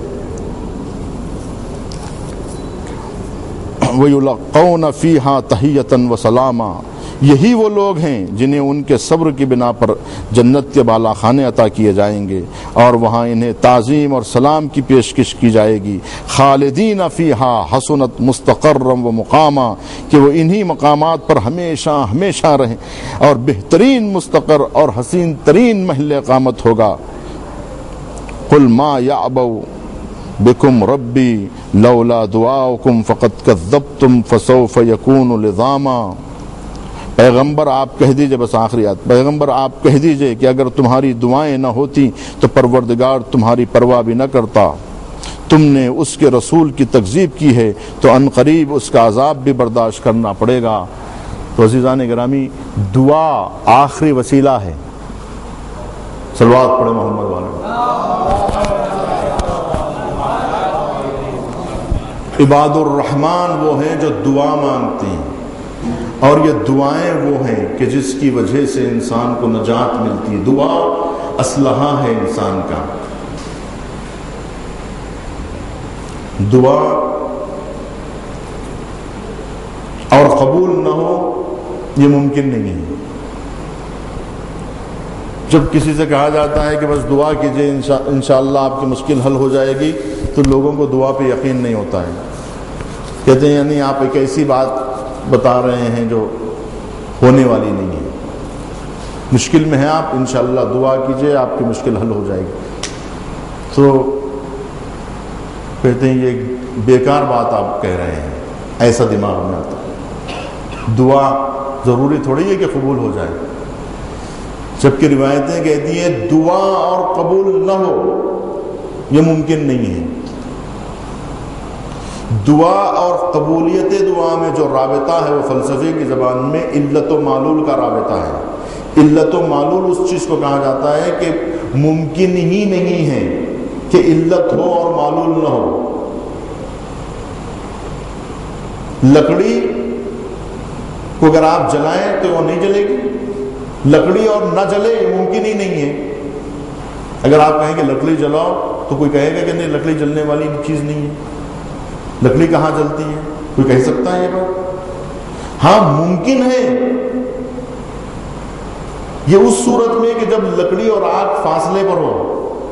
وَيُلَقَّوْنَ فِيهَا تَحِيَّةً وَسَلَامًا، یہی وہ لوگ ہیں جنہیں ان کے صبر کی بنا پر جنت کے بالا خانے عطا کیے جائیں گے، اور وہاں انہیں تعظیم اور سلام کی پیشکش کی جائے گی۔ خالدین فیہا حسنت مستقرم و مقاما، کہ وہ انہی مقامات پر ہمیشہ ہمیشہ رہیں، اور بہترین مستقر اور حسین ترین محل اقامت ہوگا۔ قل ما یعبؤ بکم ربی لولا دعاؤکم فقد کذبتم فسوف یکون لزاما، پیغمبر آپ کہہ دیجئے، بس آخری آیت، پیغمبر آپ کہہ دیجئے کہ اگر تمہاری دعائیں نہ ہوتی تو پروردگار تمہاری پرواہ بھی نہ کرتا، تم نے اس کے رسول کی تکذیب کی ہے تو ان قریب اس کا عذاب بھی برداشت کرنا پڑے گا۔ تو عزیزان گرامی، دعا آخری وسیلہ ہے۔ صلوات پڑھیں محمد والے۔ عباد الرحمن وہ ہیں جو دعا مانگتے ہیں، اور یہ دعائیں وہ ہیں کہ جس کی وجہ سے انسان کو نجات ملتی ہے۔ دعا اسلحہ ہے انسان کا۔ دعا اور قبول نہ ہو یہ ممکن نہیں ہے۔ جب کسی سے کہا جاتا ہے کہ بس دعا کیجئے انشاءاللہ آپ کی مشکل حل ہو جائے گی، تو لوگوں کو دعا پہ یقین نہیں ہوتا ہے۔ کہتے ہیں یعنی آپ ایک ایسی بات بتا رہے ہیں جو ہونے والی نہیں ہے۔ مشکل میں ہیں آپ، انشاءاللہ دعا کیجئے آپ کی مشکل حل ہو جائے گی۔ تو کہتے ہیں یہ بیکار بات آپ کہہ رہے ہیں، ایسا دماغ میں آتا ہے، دعا ضروری تھوڑی ہے کہ قبول ہو جائے، جبکہ روایتیں کہتی ہیں دعا اور قبول نہ ہو یہ ممکن نہیں ہے۔ دعا اور قبولیت دعا میں جو رابطہ ہے وہ فلسفے کی زبان میں علت و معلول کا رابطہ ہے۔ علت و معلول اس چیز کو کہا جاتا ہے کہ ممکن ہی نہیں ہے کہ علت ہو اور معلول نہ ہو۔ لکڑی کو اگر آپ جلائیں تو وہ نہیں جلے گی، لکڑی اور نہ جلے یہ ممکن ہی نہیں ہے۔ اگر آپ کہیں کہ لکڑی جلاؤ تو کوئی کہے گا کہ نہیں لکڑی جلنے والی چیز نہیں ہے، لکڑی کہاں جلتی ہے؟ کوئی کہہ سکتا ہے یہ بات؟ ہاں ممکن ہے یہ اس صورت میں کہ جب لکڑی اور آگ فاصلے پر ہو،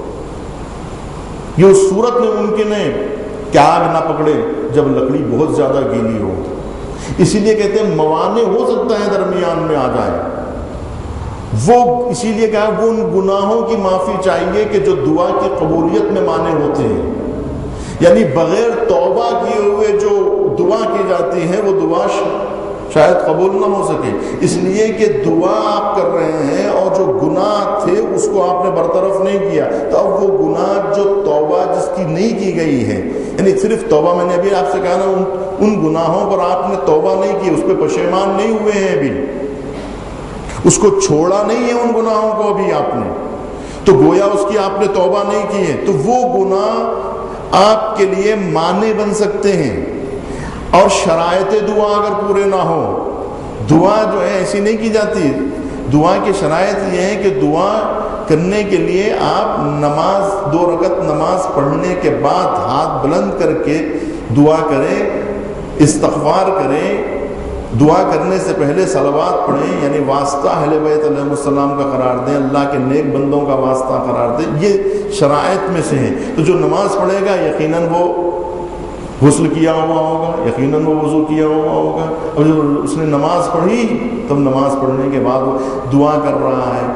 یہ اس صورت میں ممکن ہے کہ آگ نہ پکڑے جب لکڑی بہت زیادہ گیلی ہو۔ اسی لیے کہتے ہیں موانع ہو سکتا ہے درمیان میں آ جائے، وہ اسی لیے کہا وہ ان گناہوں کی معافی چاہیے کہ جو دعا کی قبولیت میں مانع ہوتے ہیں، یعنی بغیر توبہ کیے ہوئے جو دعا کی جاتی ہے وہ دعا شاید قبول نہ ہو سکے، اس لیے کہ دعا آپ کر رہے ہیں اور جو گناہ تھے اس کو آپ نے برطرف نہیں کیا، تو اب وہ گناہ جو توبہ جس کی نہیں کی گئی ہے، یعنی صرف توبہ، میں نے ابھی آپ سے کہا نا ان, ان گناہوں پر آپ نے توبہ نہیں کی، اس پہ پشیمان نہیں ہوئے ہیں ابھی، اس کو چھوڑا نہیں ہے ان گناہوں کو ابھی آپ نے، تو گویا اس کی آپ نے توبہ نہیں کی ہے، تو وہ گناہ آپ کے لیے مانع بن سکتے ہیں۔ اور شرائط دعا اگر پورے نہ ہو، دعا جو ہے ایسی نہیں کی جاتی، دعا کی شرائط یہ ہے کہ دعا کرنے کے لیے آپ نماز دو رکعت نماز پڑھنے کے بعد ہاتھ بلند کر کے دعا کریں، استغفار کریں، دعا کرنے سے پہلے صلوات پڑھیں، یعنی واسطہ اہل بیت علیہ السلام کا قرار دیں، اللہ کے نیک بندوں کا واسطہ قرار دیں، یہ شرائط میں سے ہیں۔ تو جو نماز پڑھے گا یقیناً وہ غسل کیا ہوا ہوگا، یقیناً وہ وضو کیا ہوا ہوگا، اور جب اس نے نماز پڑھی تب نماز پڑھنے کے بعد وہ دعا کر رہا ہے۔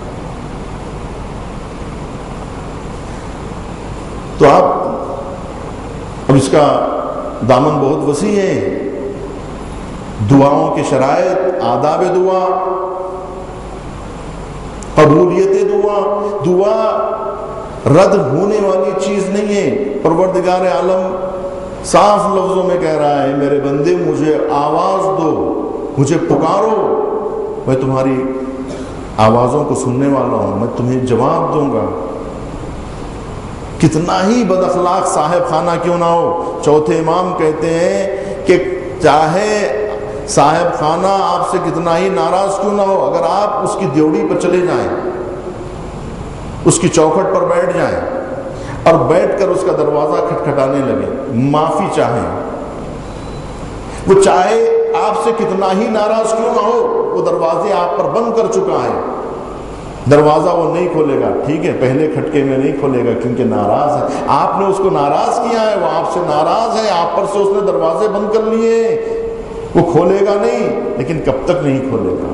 تو آپ اب اس کا دامن بہت وسیع ہے، دعاؤں کے شرائط، آداب دعا، قبولیت دعا، دعا رد ہونے والی چیز نہیں ہے۔ پروردگار عالم صاف لفظوں میں کہہ رہا ہے میرے بندے مجھے آواز دو، مجھے پکارو، میں تمہاری آوازوں کو سننے والا ہوں، میں تمہیں جواب دوں گا۔ کتنا ہی بد اخلاق صاحب خانہ کیوں نہ ہو، چوتھے امام کہتے ہیں کہ چاہے صاحب خانہ آپ سے کتنا ہی ناراض کیوں نہ ہو، اگر آپ اس کی دیوڑی پر چلے جائیں، اس کی چوکھٹ پر بیٹھ جائیں اور بیٹھ کر اس کا دروازہ کھٹکھٹانے لگے، معافی چاہیں، وہ چاہے آپ سے کتنا ہی ناراض کیوں نہ ہو، وہ دروازے آپ پر بند کر چکا ہے، دروازہ وہ نہیں کھولے گا، ٹھیک ہے پہلے کھٹکے میں نہیں کھولے گا کیونکہ ناراض ہے، آپ نے اس کو ناراض کیا ہے، وہ آپ سے ناراض ہے، آپ پر سے اس نے دروازے بند کر لیے، وہ کھولے گا نہیں، لیکن کب تک نہیں کھولے گا،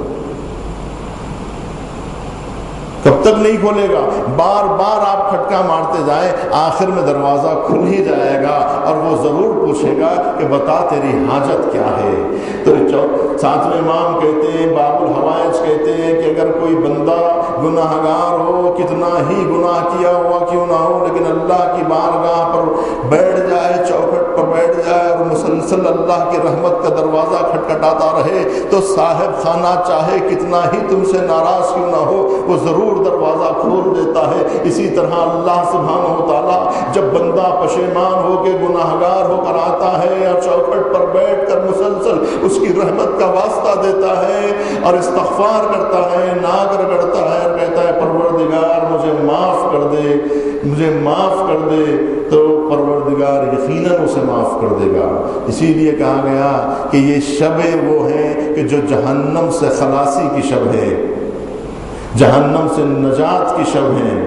کب تک نہیں کھولے گا، بار بار آپ کھٹکا مارتے جائیں، آخر میں دروازہ کھل ہی جائے گا اور وہ ضرور پوچھے گا کہ بتا تیری حاجت کیا ہے۔ تو ساتویں امام کہتے ہیں، باب الحوائج کہتے ہیں کہ اگر کوئی بندہ گناہ گار ہو، کتنا ہی گناہ کیا ہوا کیوں نہ ہو، لیکن اللہ کی بارگاہ پر بیٹھ جائے، چوکھٹ پر بیٹھ جائے اور مسلسل اللہ کی رحمت کا دروازہ کھٹکھٹاتا رہے، تو صاحب خانہ چاہے کتنا ہی تم سے ناراض کیوں نہ ہو، وہ ضرور دروازہ کھول دیتا ہے۔ اسی طرح اللہ سبحانہ و تعالیٰ جب بندہ پشیمان ہو کے گناہگار ہو کر آتا ہے اور چوکھٹ پر بیٹھ کر مسلسل اس کی رحمت کا واسطہ دیتا ہے اور استغفار کرتا ہے، ناک رگڑتا ہے اور کہتا ہے پروردگار مجھے معاف کر دے، مجھے معاف کر دے، تو پروردگار یقیناً اسے معاف کر دے گا۔ اسی لیے کہا گیا کہ یہ شبیں وہ ہیں کہ جو جہنم سے خلاصی کی شب ہے، جہنم سے نجات کی شب ہیں۔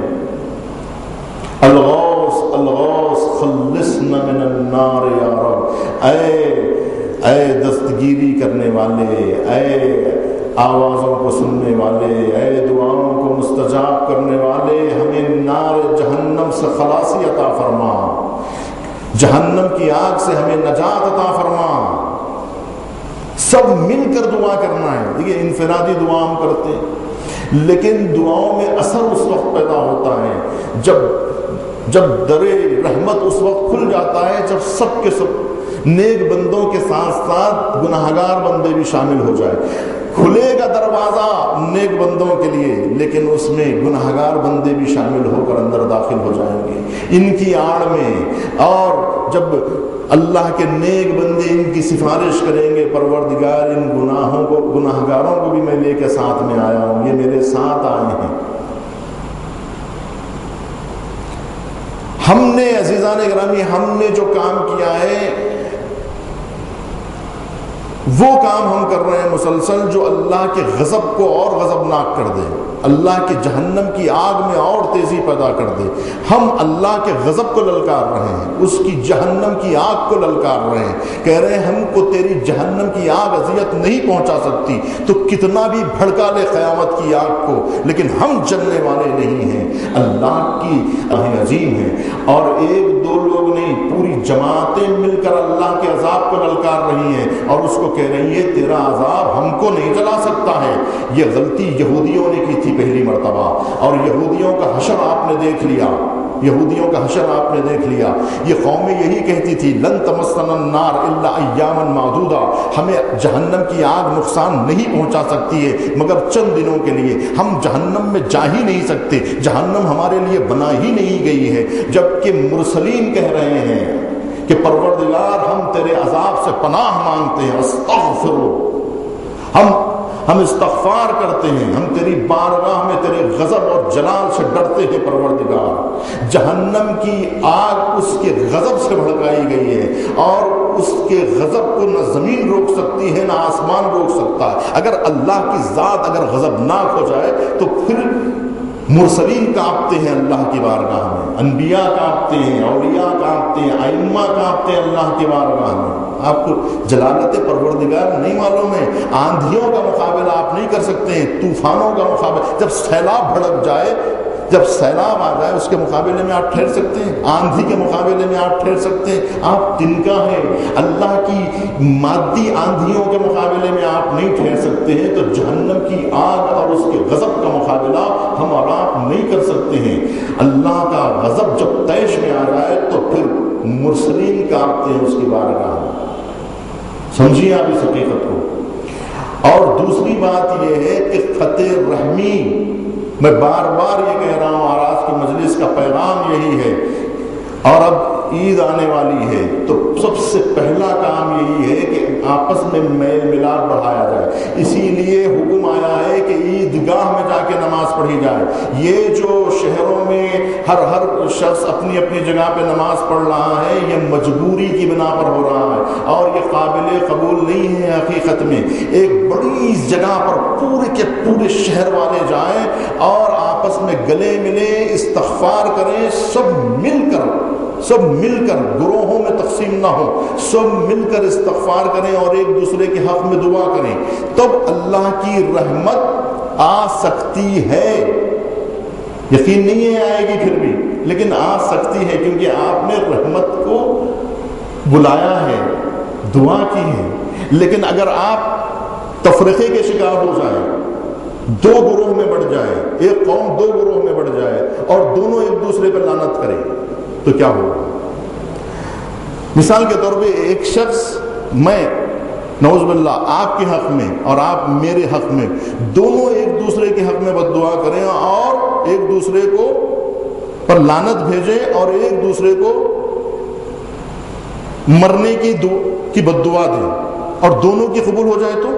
الغوث الغوث خلصنا من النار یا رب، اے اے دستگیری کرنے والے، اے آوازوں کو سننے والے، اے دعاؤں کو مستجاب کرنے والے، ہمیں نار جہنم سے خلاصی عطا فرما، جہنم کی آگ سے ہمیں نجات عطا فرما۔ سب مل کر دعا کرنا ہے۔ دیکھیے انفرادی دعا ہم کرتے ہیں، لیکن دعاؤں میں اثر اس وقت پیدا ہوتا ہے جب جب در رحمت اس وقت کھل جاتا ہے جب سب کے سب نیک بندوں کے ساتھ ساتھ گناہگار بندے بھی شامل ہو جائے۔ کھلے گا دروازہ نیک بندوں کے لیے، لیکن اس میں گناہگار بندے بھی شامل ہو کر اندر داخل ہو جائیں گے ان کی آڑ میں، اور جب اللہ کے نیک بندے ان کی سفارش کریں گے، پروردگار ان گناہوں کو گناہگاروں کو بھی میں لے کے ساتھ میں آیا ہوں، یہ میرے ساتھ آئے ہیں۔ ہم نے عزیزان گرامی ہم نے جو کام کیا ہے وہ کام ہم کر رہے ہیں مسلسل جو اللہ کے غضب کو اور غضبناک کر دے، اللہ کے جہنم کی آگ میں اور تیزی پیدا کر دے۔ ہم اللہ کے غضب کو للکار رہے ہیں، اس کی جہنم کی آگ کو للکار رہے ہیں، کہہ رہے ہیں ہم کو تیری جہنم کی آگ اذیت نہیں پہنچا سکتی، تو کتنا بھی بھڑکا لے قیامت کی آگ کو، لیکن ہم جلنے والے نہیں ہیں۔ اللہ کی راہ عظیم ہے، اور ایک دو لوگ نہیں، پوری جماعتیں مل کر اللہ کے عذاب کو للکار رہی ہیں اور اس کو کہہ رہی ہے تیرا عذاب ہم کو نہیں جلا سکتا ہے۔ یہ غلطی یہودیوں نے کی تھی پہلی مرتبہ، اور یہودیوں کا حشر آپ نے دیکھ لیا، یہودیوں کا حشر آپ نے دیکھ لیا۔ یہ قومیں یہی کہتی تھی لن تمسنا النار الا ایاما معدودا، ہمیں جہنم کی آگ نقصان نہیں پہنچا سکتی ہے مگر چند دنوں کے لیے، ہم جہنم میں جا ہی نہیں سکتے، جہنم ہمارے لیے بنا ہی نہیں گئی ہے۔ جبکہ مرسلین کہہ رہے ہیں کہ پروردگار ہم تیرے عذاب سے پناہ مانگتے ہیں، استغفروا، ہم ہم استغفار کرتے ہیں، ہم تیری بارگاہ میں تیرے غضب اور جلال سے ڈرتے ہیں پروردگار۔ جہنم کی آگ اس کے غضب سے بھڑکائی گئی ہے، اور اس کے غضب کو نہ زمین روک سکتی ہے نہ آسمان روک سکتا ہے۔ اگر اللہ کی ذات اگر غضبناک ہو جائے تو پھر مرسلین کانپتے ہیں اللہ کی بارگاہ میں، انبیاء کانپتے ہیں، اولیاء کانپتے ہیں، ائمہ کانپتے ہیں اللہ کی بارگاہ میں۔ آپ کو جلالت پروردگار نہیں معلوم ہے؟ آندھیوں کا مقابلہ آپ نہیں کر سکتے ہیں، طوفانوں کا مقابلہ، جب سیلاب بھڑک جائے، جب سیلاب آ جائے اس کے مقابلے میں آپ ٹھہر سکتے ہیں؟ آندھی کے مقابلے میں آپ ٹھہر سکتے ہیں؟ آپ تنکا ہیں، اللہ کی مادی آندھیوں کے مقابلے میں آپ نہیں ٹھہر سکتے ہیں، تو جہنم کی آگ اور اس کے غضب کا مقابلہ ہم اور آپ نہیں کر سکتے ہیں۔ اللہ کا غضب جب طیش میں آ جائے تو پھر مرسلین کانپتے ہیں اس کی بارگاہ میں۔ سمجھیے آپ اس حقیقت کو۔ اور دوسری بات یہ ہے کہ خط رحمی، میں بار بار یہ کہہ رہا ہوں اور آج کی مجلس کا پیغام یہی ہے، اور اب عید آنے والی ہے تو سب سے پہلا کام یہی ہے کہ آپس میں میل ملاپ بڑھایا جائے۔ اسی لیے حکم آیا ہے کہ عیدگاہ میں جا کے نماز پڑھی جائے۔ یہ جو شہروں میں ہر ہر شخص اپنی اپنی جگہ پہ نماز پڑھ رہا ہے، یہ مجبوری کی بنا پر ہو رہا ہے، اور یہ قابل قبول نہیں ہے۔ حقیقت میں ایک بڑی جگہ پر پورے کے پورے شہر والے جائیں اور آپس میں گلے ملیں، استغفار کریں، سب مل کر سب مل کر گروہوں میں تقسیم نہ ہو، سب مل کر استغفار کریں اور ایک دوسرے کے حق میں دعا کریں، تب اللہ کی رحمت آ سکتی ہے۔ یقین نہیں ہے آئے گی پھر بھی، لیکن آ سکتی ہے، کیونکہ آپ نے رحمت کو بلایا ہے، دعا کی ہے۔ لیکن اگر آپ تفرقے کے شکار ہو جائیں، دو گروہ میں بڑھ جائے، ایک قوم دو گروہ میں بڑھ جائے اور دونوں ایک دوسرے پر لعنت کریں تو کیا ہوگا؟ مثال کے طور پہ ایک شخص، میں نعوذ باللہ آپ کے حق میں اور آپ میرے حق میں، دونوں ایک دوسرے کے حق میں بد دعا کریں اور ایک دوسرے کو پر لعنت بھیجیں اور ایک دوسرے کو مرنے کی کی بد دعا دیں، اور دونوں کی قبول ہو جائے تو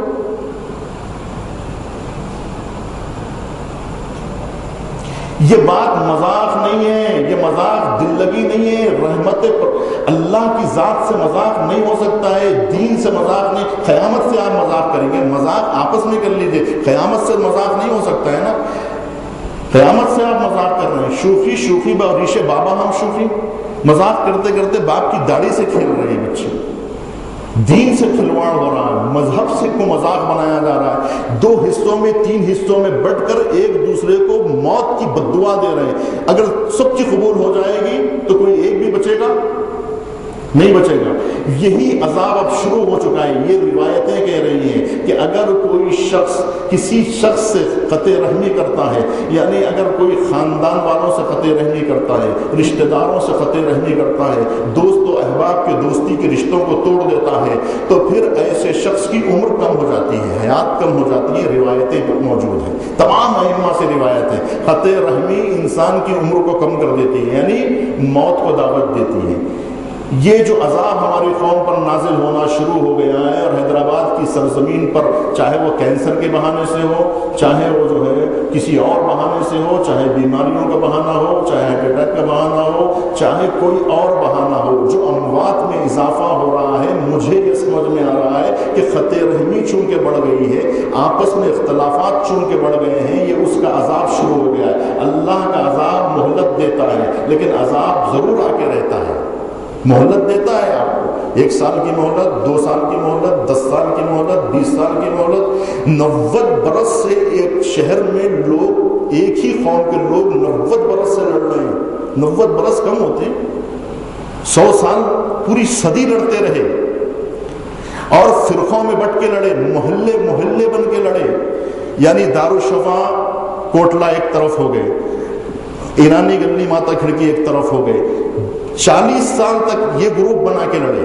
یہ بات مذاق نہیں ہے، یہ مذاق دل لگی نہیں ہے۔ رحمت پر اللہ کی ذات سے مذاق نہیں ہو سکتا ہے، دین سے مذاق نہیں۔ قیامت سے آپ مذاق کریں گے، مذاق آپس میں کر لیجئے، قیامت سے مذاق نہیں ہو سکتا ہے نا۔ قیامت سے آپ مذاق کر رہے ہیں، شوخی شوخی با ریشے بابا ہم شوخی، مذاق کرتے کرتے باپ کی داڑھی سے کھیل رہے ہیں بچے، دین سے کھلواڑ ہو رہا ہے، مذہب سے کو مذاق بنایا جا رہا ہے، دو حصوں میں تین حصوں میں بٹ کر ایک دوسرے کو موت کی بد دعا دے رہے ہیں۔ اگر سب کی قبول ہو جائے گی تو کوئی ایک بھی بچے گا؟ نہیں بچے گا۔ یہی عذاب اب شروع ہو چکا ہے۔ یہ روایتیں کہہ رہی ہیں کہ اگر کوئی شخص کسی شخص سے قطع رحمی کرتا ہے، یعنی اگر کوئی خاندان والوں سے قطع رحمی کرتا ہے، رشتہ داروں سے قطع رحمی کرتا ہے، دوست و احباب کے دوستی کے رشتوں کو توڑ دیتا ہے، تو پھر ایسے شخص کی عمر کم ہو جاتی ہے، حیات کم ہو جاتی ہے۔ روایتیں موجود ہیں، تمام ائمہ سے روایت ہے۔ قطع رحمی انسان کی عمر کو کم کر دیتی ہے، یعنی موت کو دعوت دیتی ہے۔ یہ جو عذاب ہماری قوم پر نازل ہونا شروع ہو گیا ہے، اور حیدرآباد کی سرزمین پر، چاہے وہ کینسر کے بہانے سے ہو، چاہے وہ جو ہے کسی اور بہانے سے ہو، چاہے بیماریوں کا بہانہ ہو، چاہے ہارٹ اٹیک کا بہانہ ہو، چاہے کوئی اور بہانہ ہو، جو اموات میں اضافہ ہو رہا ہے، مجھے یہ سمجھ میں آ رہا ہے کہ قطع رحمی چونکہ بڑھ گئی ہے، آپس میں اختلافات چونکہ بڑھ گئے ہیں، یہ اس کا عذاب شروع ہو گیا ہے۔ اللہ کا عذاب مہلت دیتا ہے، لیکن عذاب ضرور آ کے رہتا ہے، مہلت دیتا ہے آپ کو، ایک سال کی مہلت، دو سال کی مہلت، دس سال کی مہلت، بیس سال کی مہلت۔ نوے برس سے ایک شہر میں لوگ، ایک ہی قوم کے لوگ نوے برس سے لڑ رہے ہیں۔ نوے برس کم ہوتے ہیں، سو سال پوری صدی لڑتے رہے، اور فرقوں میں بٹ کے لڑے، محلے محلے بن کے لڑے، یعنی دارالشفا کوٹلہ ایک طرف ہو گئے، ایرانی گلی ماتا کھڑکی ایک طرف ہو گئے، چالیس سال تک یہ گروپ بنا کے لڑے۔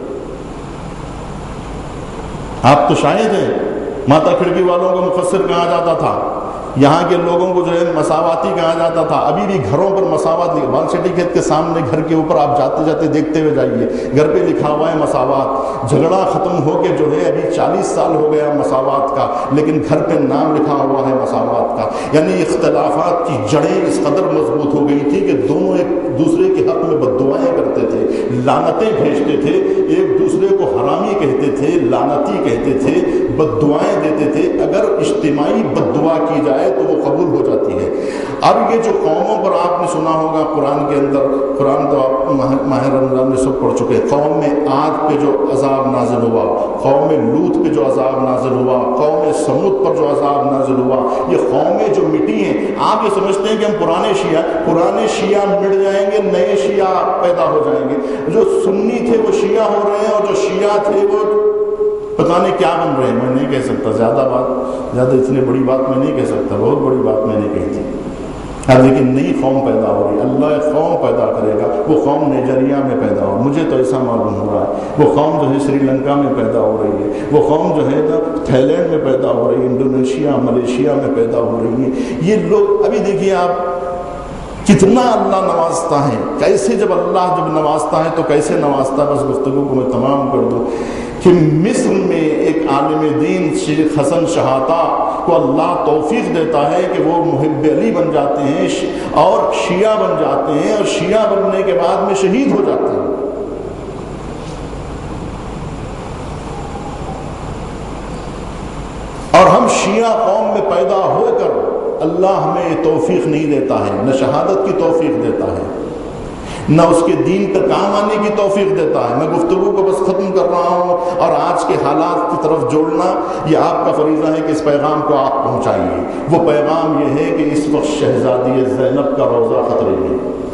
آپ تو شاہد ہیں، ماتا کھڑکی والوں کو مقصر کہا جاتا تھا، یہاں کے لوگوں کو جو ہے مساواتی کہا جاتا تھا۔ ابھی بھی گھروں پر مساوات، بال شٹی کھیت کے سامنے گھر کے اوپر آپ جاتے جاتے دیکھتے ہوئے جائیے، گھر پہ لکھا ہوا ہے مساوات۔ جھگڑا ختم ہو کے جو ہے ابھی چالیس سال ہو گیا مساوات کا، لیکن گھر پہ نام لکھا ہوا ہے مساوات کا۔ یعنی اختلافات کی جڑیں اس قدر مضبوط ہو گئی تھی کہ دونوں ایک دوسرے کے حق میں بد دعائیں کرتے تھے، لعنتیں بھیجتے تھے، ایک دوسرے کو حرامی کہتے تھے، لعنتی کہتے تھے، بد دعائیں دیتے تھے۔ اگر اجتماعی بد دعا کی جائے تو وہ قبول ہو جاتی ہے۔ اب یہ جو قوموں پر آپ نے سنا ہوگا قرآن کے اندر، قرآن تو آپ ماہ رمضان میں سب پڑھ چکے، قوم میں عاد پہ جو عذاب نازل ہوا، قوم میں لوط پہ جو عذاب نازل ہوا، قوم سمود پر جو عذاب نازل ہوا، یہ قومیں جو مٹی ہیں۔ آپ یہ سمجھتے ہیں کہ ہم پرانے شیعہ پرانے شیعہ مٹ جائیں گے، نئے شیعہ پیدا ہو جائیں گے۔ جو سنی تھے وہ شیعہ ہو رہے ہیں، اور جو شیعہ تھے وہ پتہ نہیں کیا بن رہے ہیں۔ میں نہیں کہہ سکتا، زیادہ بات زیادہ اتنی بڑی بات میں نہیں کہہ سکتا، بہت بڑی بات میں نے کہی تھی۔ اب لیکن نئی قوم پیدا ہو رہی، اللہ ایک قوم پیدا کرے گا، وہ قوم نائجیریا میں پیدا ہو، مجھے تو ایسا معلوم ہو رہا ہے۔ وہ قوم جو ہے سری لنکا میں پیدا ہو رہی ہے، وہ قوم جو ہے نا تھائی لینڈ میں پیدا ہو رہی ہے، انڈونیشیا ملیشیا میں پیدا ہو رہی ہے۔ یہ لوگ ابھی دیکھیے آپ کتنا اللہ نوازتا ہے، کیسے جب اللہ جب نوازتا ہے تو کیسے نوازتا ہے۔ بس گفتگو کو میں تمام کر دوں کہ مصر میں ایک عالم دین شیخ حسن شہاتا کو اللہ توفیق دیتا ہے کہ وہ محب علی بن جاتے ہیں اور شیعہ بن جاتے ہیں، اور شیعہ بننے کے بعد میں شہید ہو جاتے ہیں۔ اور ہم شیعہ قوم میں پیدا ہو کر اللہ ہمیں یہ توفیق نہیں دیتا ہے، نہ شہادت کی توفیق دیتا ہے، نہ اس کے دین پر کام آنے کی توفیق دیتا ہے۔ میں گفتگو کو بس ختم کر رہا ہوں، اور آج کے حالات کی طرف جوڑنا یہ آپ کا فریضہ ہے کہ اس پیغام کو آپ پہنچائیے۔ وہ پیغام یہ ہے کہ اس وقت شہزادی زینب کا روضہ خطرے میں،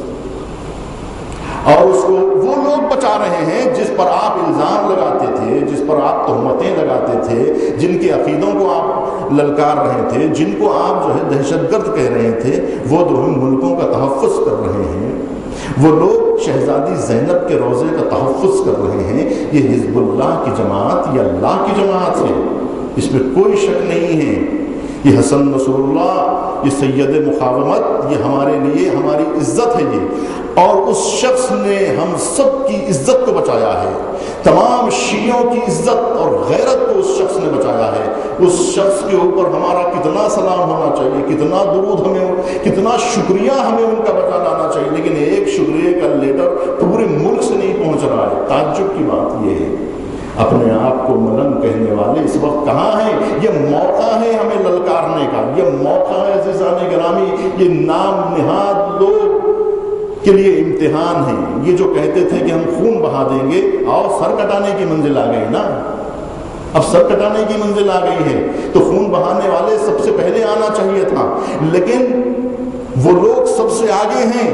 اور اس کو وہ لوگ بچا رہے ہیں جس پر آپ الزام لگاتے تھے، جس پر آپ تہمتیں لگاتے تھے، جن کے عقیدوں کو آپ للکار رہے تھے، جن کو آپ جو ہے دہشت گرد کہہ رہے تھے، وہ جو ہے ملکوں کا تحفظ کر رہے ہیں۔ وہ لوگ شہزادی زینب کے روضے کا تحفظ کر رہے ہیں۔ یہ حزب اللہ کی جماعت، یہ اللہ کی جماعت ہے، اس میں کوئی شک نہیں ہے۔ یہ حسن نصر اللہ، یہ سید مقاومت، یہ ہمارے لیے ہماری عزت ہے یہ، اور اس شخص نے ہم سب کی عزت کو بچایا ہے، تمام شیعوں کی عزت اور غیرت کو اس شخص نے بچایا ہے۔ اس شخص کے اوپر ہمارا کتنا سلام ہونا چاہیے، کتنا درود ہمیں، کتنا شکریہ ہمیں ان کا بچا لانا چاہیے، لیکن ایک شکریہ کا لیٹر پورے ملک سے نہیں پہنچ رہا ہے۔ تعجب کی بات یہ ہے، اپنے آپ کو ملنگ کہنے والے اس وقت کہاں ہیں؟ یہ موقع ہے ہمیں للکارنے کا، یہ موقع ہے عزیزان گرامی، یہ نام نہاد لوگ کے لیے امتحان ہے. یہ جو کہتے تھے کہ ہم خون بہا دیں گے، اور سر کٹانے کی منزل آ گئی نا، اب سر کٹانے کی منزل آ گئی ہے. تو خون بہانے والے سب سے پہلے آنا چاہیے تھا، لیکن وہ لوگ سب سے آگے ہیں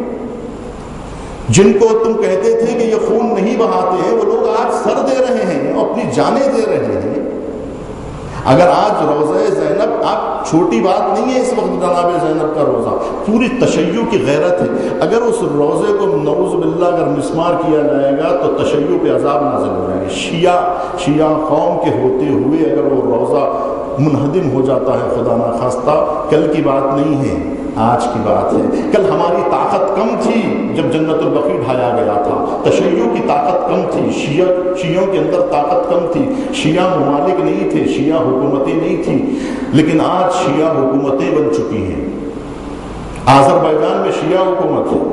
جن کو تم کہتے تھے کہ یہ خون نہیں بہاتے ہیں، وہ لوگ آج سر دے رہے ہیں اور اپنی جانیں دے رہے ہیں. اگر آج روضہ زینب، آپ چھوٹی بات نہیں ہے اس وقت جناب زینب کا روزہ، پوری تشیع کی غیرت ہے. اگر اس روزے کو نعوذ باللہ اگر مسمار کیا جائے گا تو تشیع پہ عذاب نازل ہو جائے گا. شیعہ شیعہ قوم کے ہوتے ہوئے اگر وہ روزہ منہدم ہو جاتا ہے، خدا نخواستہ، کل کی بات نہیں ہے، آج کی بات ہے. کل ہماری طاقت کم تھی جب جنت البقیع ڈھایا گیا تھا، تشیع کی طاقت کم تھی، شیعہ شیعوں کے اندر طاقت کم تھی، شیعہ ممالک نہیں تھے، شیعہ حکومتیں نہیں تھیں. لیکن آج شیعہ حکومتیں بن چکی ہیں. آذربائیجان میں شیعہ حکومت ہے،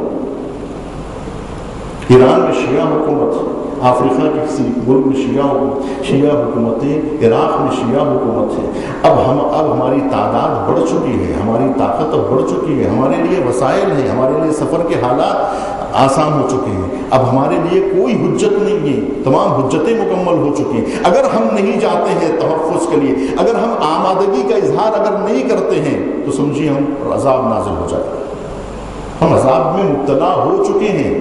ایران میں شیعہ حکومت ہے، افریقہ کے کسی ملک میں شیعہ حکومت شیعہ حکومتیں، عراق میں شیعہ حکومت ہے. اب ہم اب ہماری تعداد بڑھ چکی ہے، ہماری طاقت اب بڑھ چکی ہے، ہمارے لیے وسائل ہیں، ہمارے لیے سفر کے حالات آسان ہو چکے ہیں. اب ہمارے لیے کوئی حجت نہیں ہے، تمام حجتیں مکمل ہو چکی ہیں. اگر ہم نہیں جاتے ہیں تحفظ کے لیے، اگر ہم آمادگی کا اظہار اگر نہیں کرتے ہیں تو سمجھیے ہم عذاب نازل ہو جائے گا. ہم عذاب میں مبتلا ہو چکے ہیں.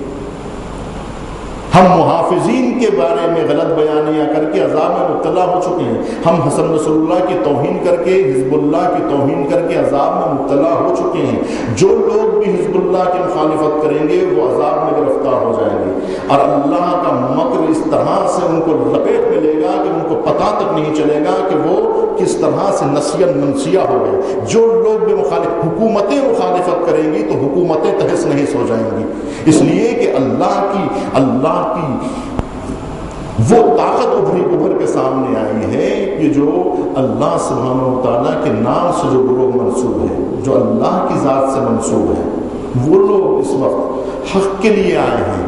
ہم محافظین کے بارے میں غلط بیانیاں کر کے عذاب میں مبتلا ہو چکے ہیں. ہم حسن رسول اللہ کی توہین کر کے، حزب اللہ کی توہین کر کے عذاب میں مبتلا ہو چکے ہیں. جو لوگ بھی حزب اللہ کی مخالفت کریں گے وہ عذاب میں گرفتار ہو جائیں گے، اور اللہ کا مکر اس طرح سے ان کو لپیٹ ملے گا کہ ان کو پتہ تک نہیں چلے گا کہ وہ کس طرح سے نسیاً منسیہ ہو گئے. جو لوگ بھی مخالف حکومتیں مخالفت کریں گی تو حکومتیں تہس نہس ہو جائیں گی، اس لیے کہ اللہ کی اللہ کی وہ طاقت ابھری ابھر کے سامنے آئی ہے کہ جو اللہ سبحانہ و تعالیٰ کے نام سے جو گروہ منسوب ہے، جو اللہ کی ذات سے منسوب ہے، وہ لوگ اس وقت حق کے لیے آئے ہیں.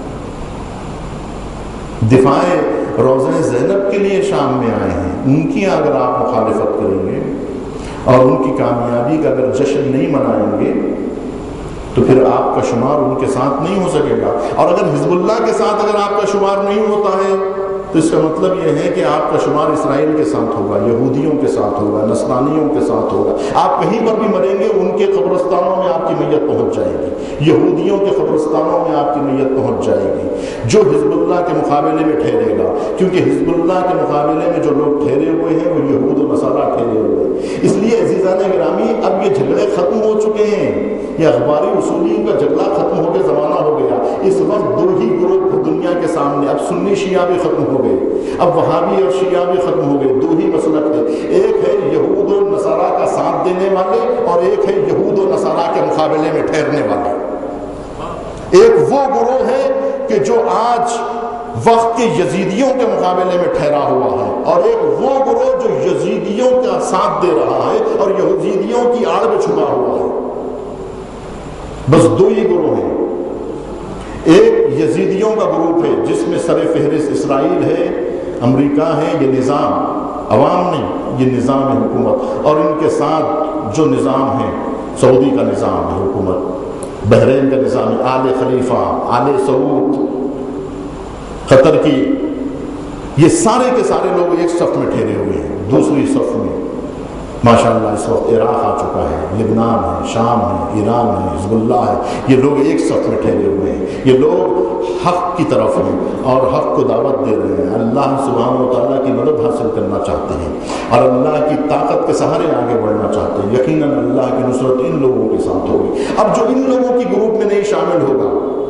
دفاع روضہ زینب کے لیے شام میں آئے ہیں. ان کی اگر آپ مخالفت کریں گے اور ان کی کامیابی کا اگر جشن نہیں منائیں گے تو پھر آپ کا شمار ان کے ساتھ نہیں ہو سکے گا. اور اگر حزب اللہ کے ساتھ اگر آپ کا شمار نہیں ہوتا ہے تو اس کا مطلب یہ ہے کہ آپ کا شمار اسرائیل کے ساتھ ہوگا، یہودیوں کے ساتھ ہوگا، نصرانیوں کے ساتھ ہوگا. آپ کہیں پر بھی مریں گے ان کے قبرستانوں میں آپ کی میت پہنچ جائے گی، یہودیوں کے قبرستانوں میں آپ کی میت پہنچ جائے گی. جو حزب اللہ کے مقابلے میں ٹھہرے گا، کیونکہ حزب اللہ کے مقابلے میں جو لوگ ٹھہرے ہوئے ہیں وہ یہود و نصارہ ٹھہرے ہوئے ہیں. اس لیے عزیزان گرامی اب یہ جھگڑے ختم ہو چکے ہیں، یہ اخباری اصولیوں کا جھگڑا ختم ہو کے زمانہ ہو گیا. اس وقت دو ہی گروہ دنیا کے سامنے، اب سنی شیعہ بھی ختم ہو گئے، اب وہابی اور شیعہ بھی ختم ہو گئے. دو ہی مسلک ہے، ایک ہے یہود و نصارہ کا ساتھ دینے والے اور ایک ہے یہود و نصارہ کے مقابلے میں ٹھہرنے والے. ایک وہ گروہ ہے کہ جو آج وقت کے یزیدیوں کے مقابلے میں ٹھہرا ہوا ہے، اور ایک وہ گروہ جو یزیدیوں کا ساتھ دے رہا ہے اور یزیدیوں کی آڑ میں چھپا ہوا ہے. بس دو ہی گروہ ہیں. ایک یزیدیوں کا گروپ ہے جس میں سر فہرست اسرائیل ہے، امریکہ ہے، یہ نظام عوام نہیں، یہ نظام ہے حکومت. اور ان کے ساتھ جو نظام ہے، سعودی کا نظام ہے حکومت، بحرین کا نظام ہے، آل خلیفہ، آل سعود، قطر کی، یہ سارے کے سارے لوگ ایک صف میں ٹھہرے ہوئے ہیں. دوسری صف میں ماشاءاللہ اس وقت عراق آ چکا ہے، لبنان ہے، شام ہے، ایران ہے، حزب اللہ ہے. یہ لوگ ایک صف میں ٹھہرے ہوئے ہیں. یہ لوگ حق کی طرف ہیں اور حق کو دعوت دے رہے ہیں. اللہ سبحانہ و تعالیٰ کی مدد حاصل کرنا چاہتے ہیں اور اللہ کی طاقت کے سہارے آگے بڑھنا چاہتے ہیں. یقیناً اللہ کی نصرت ان لوگوں کے ساتھ ہوگی. اب جو ان لوگوں کی گروپ میں نہیں شامل ہوگا،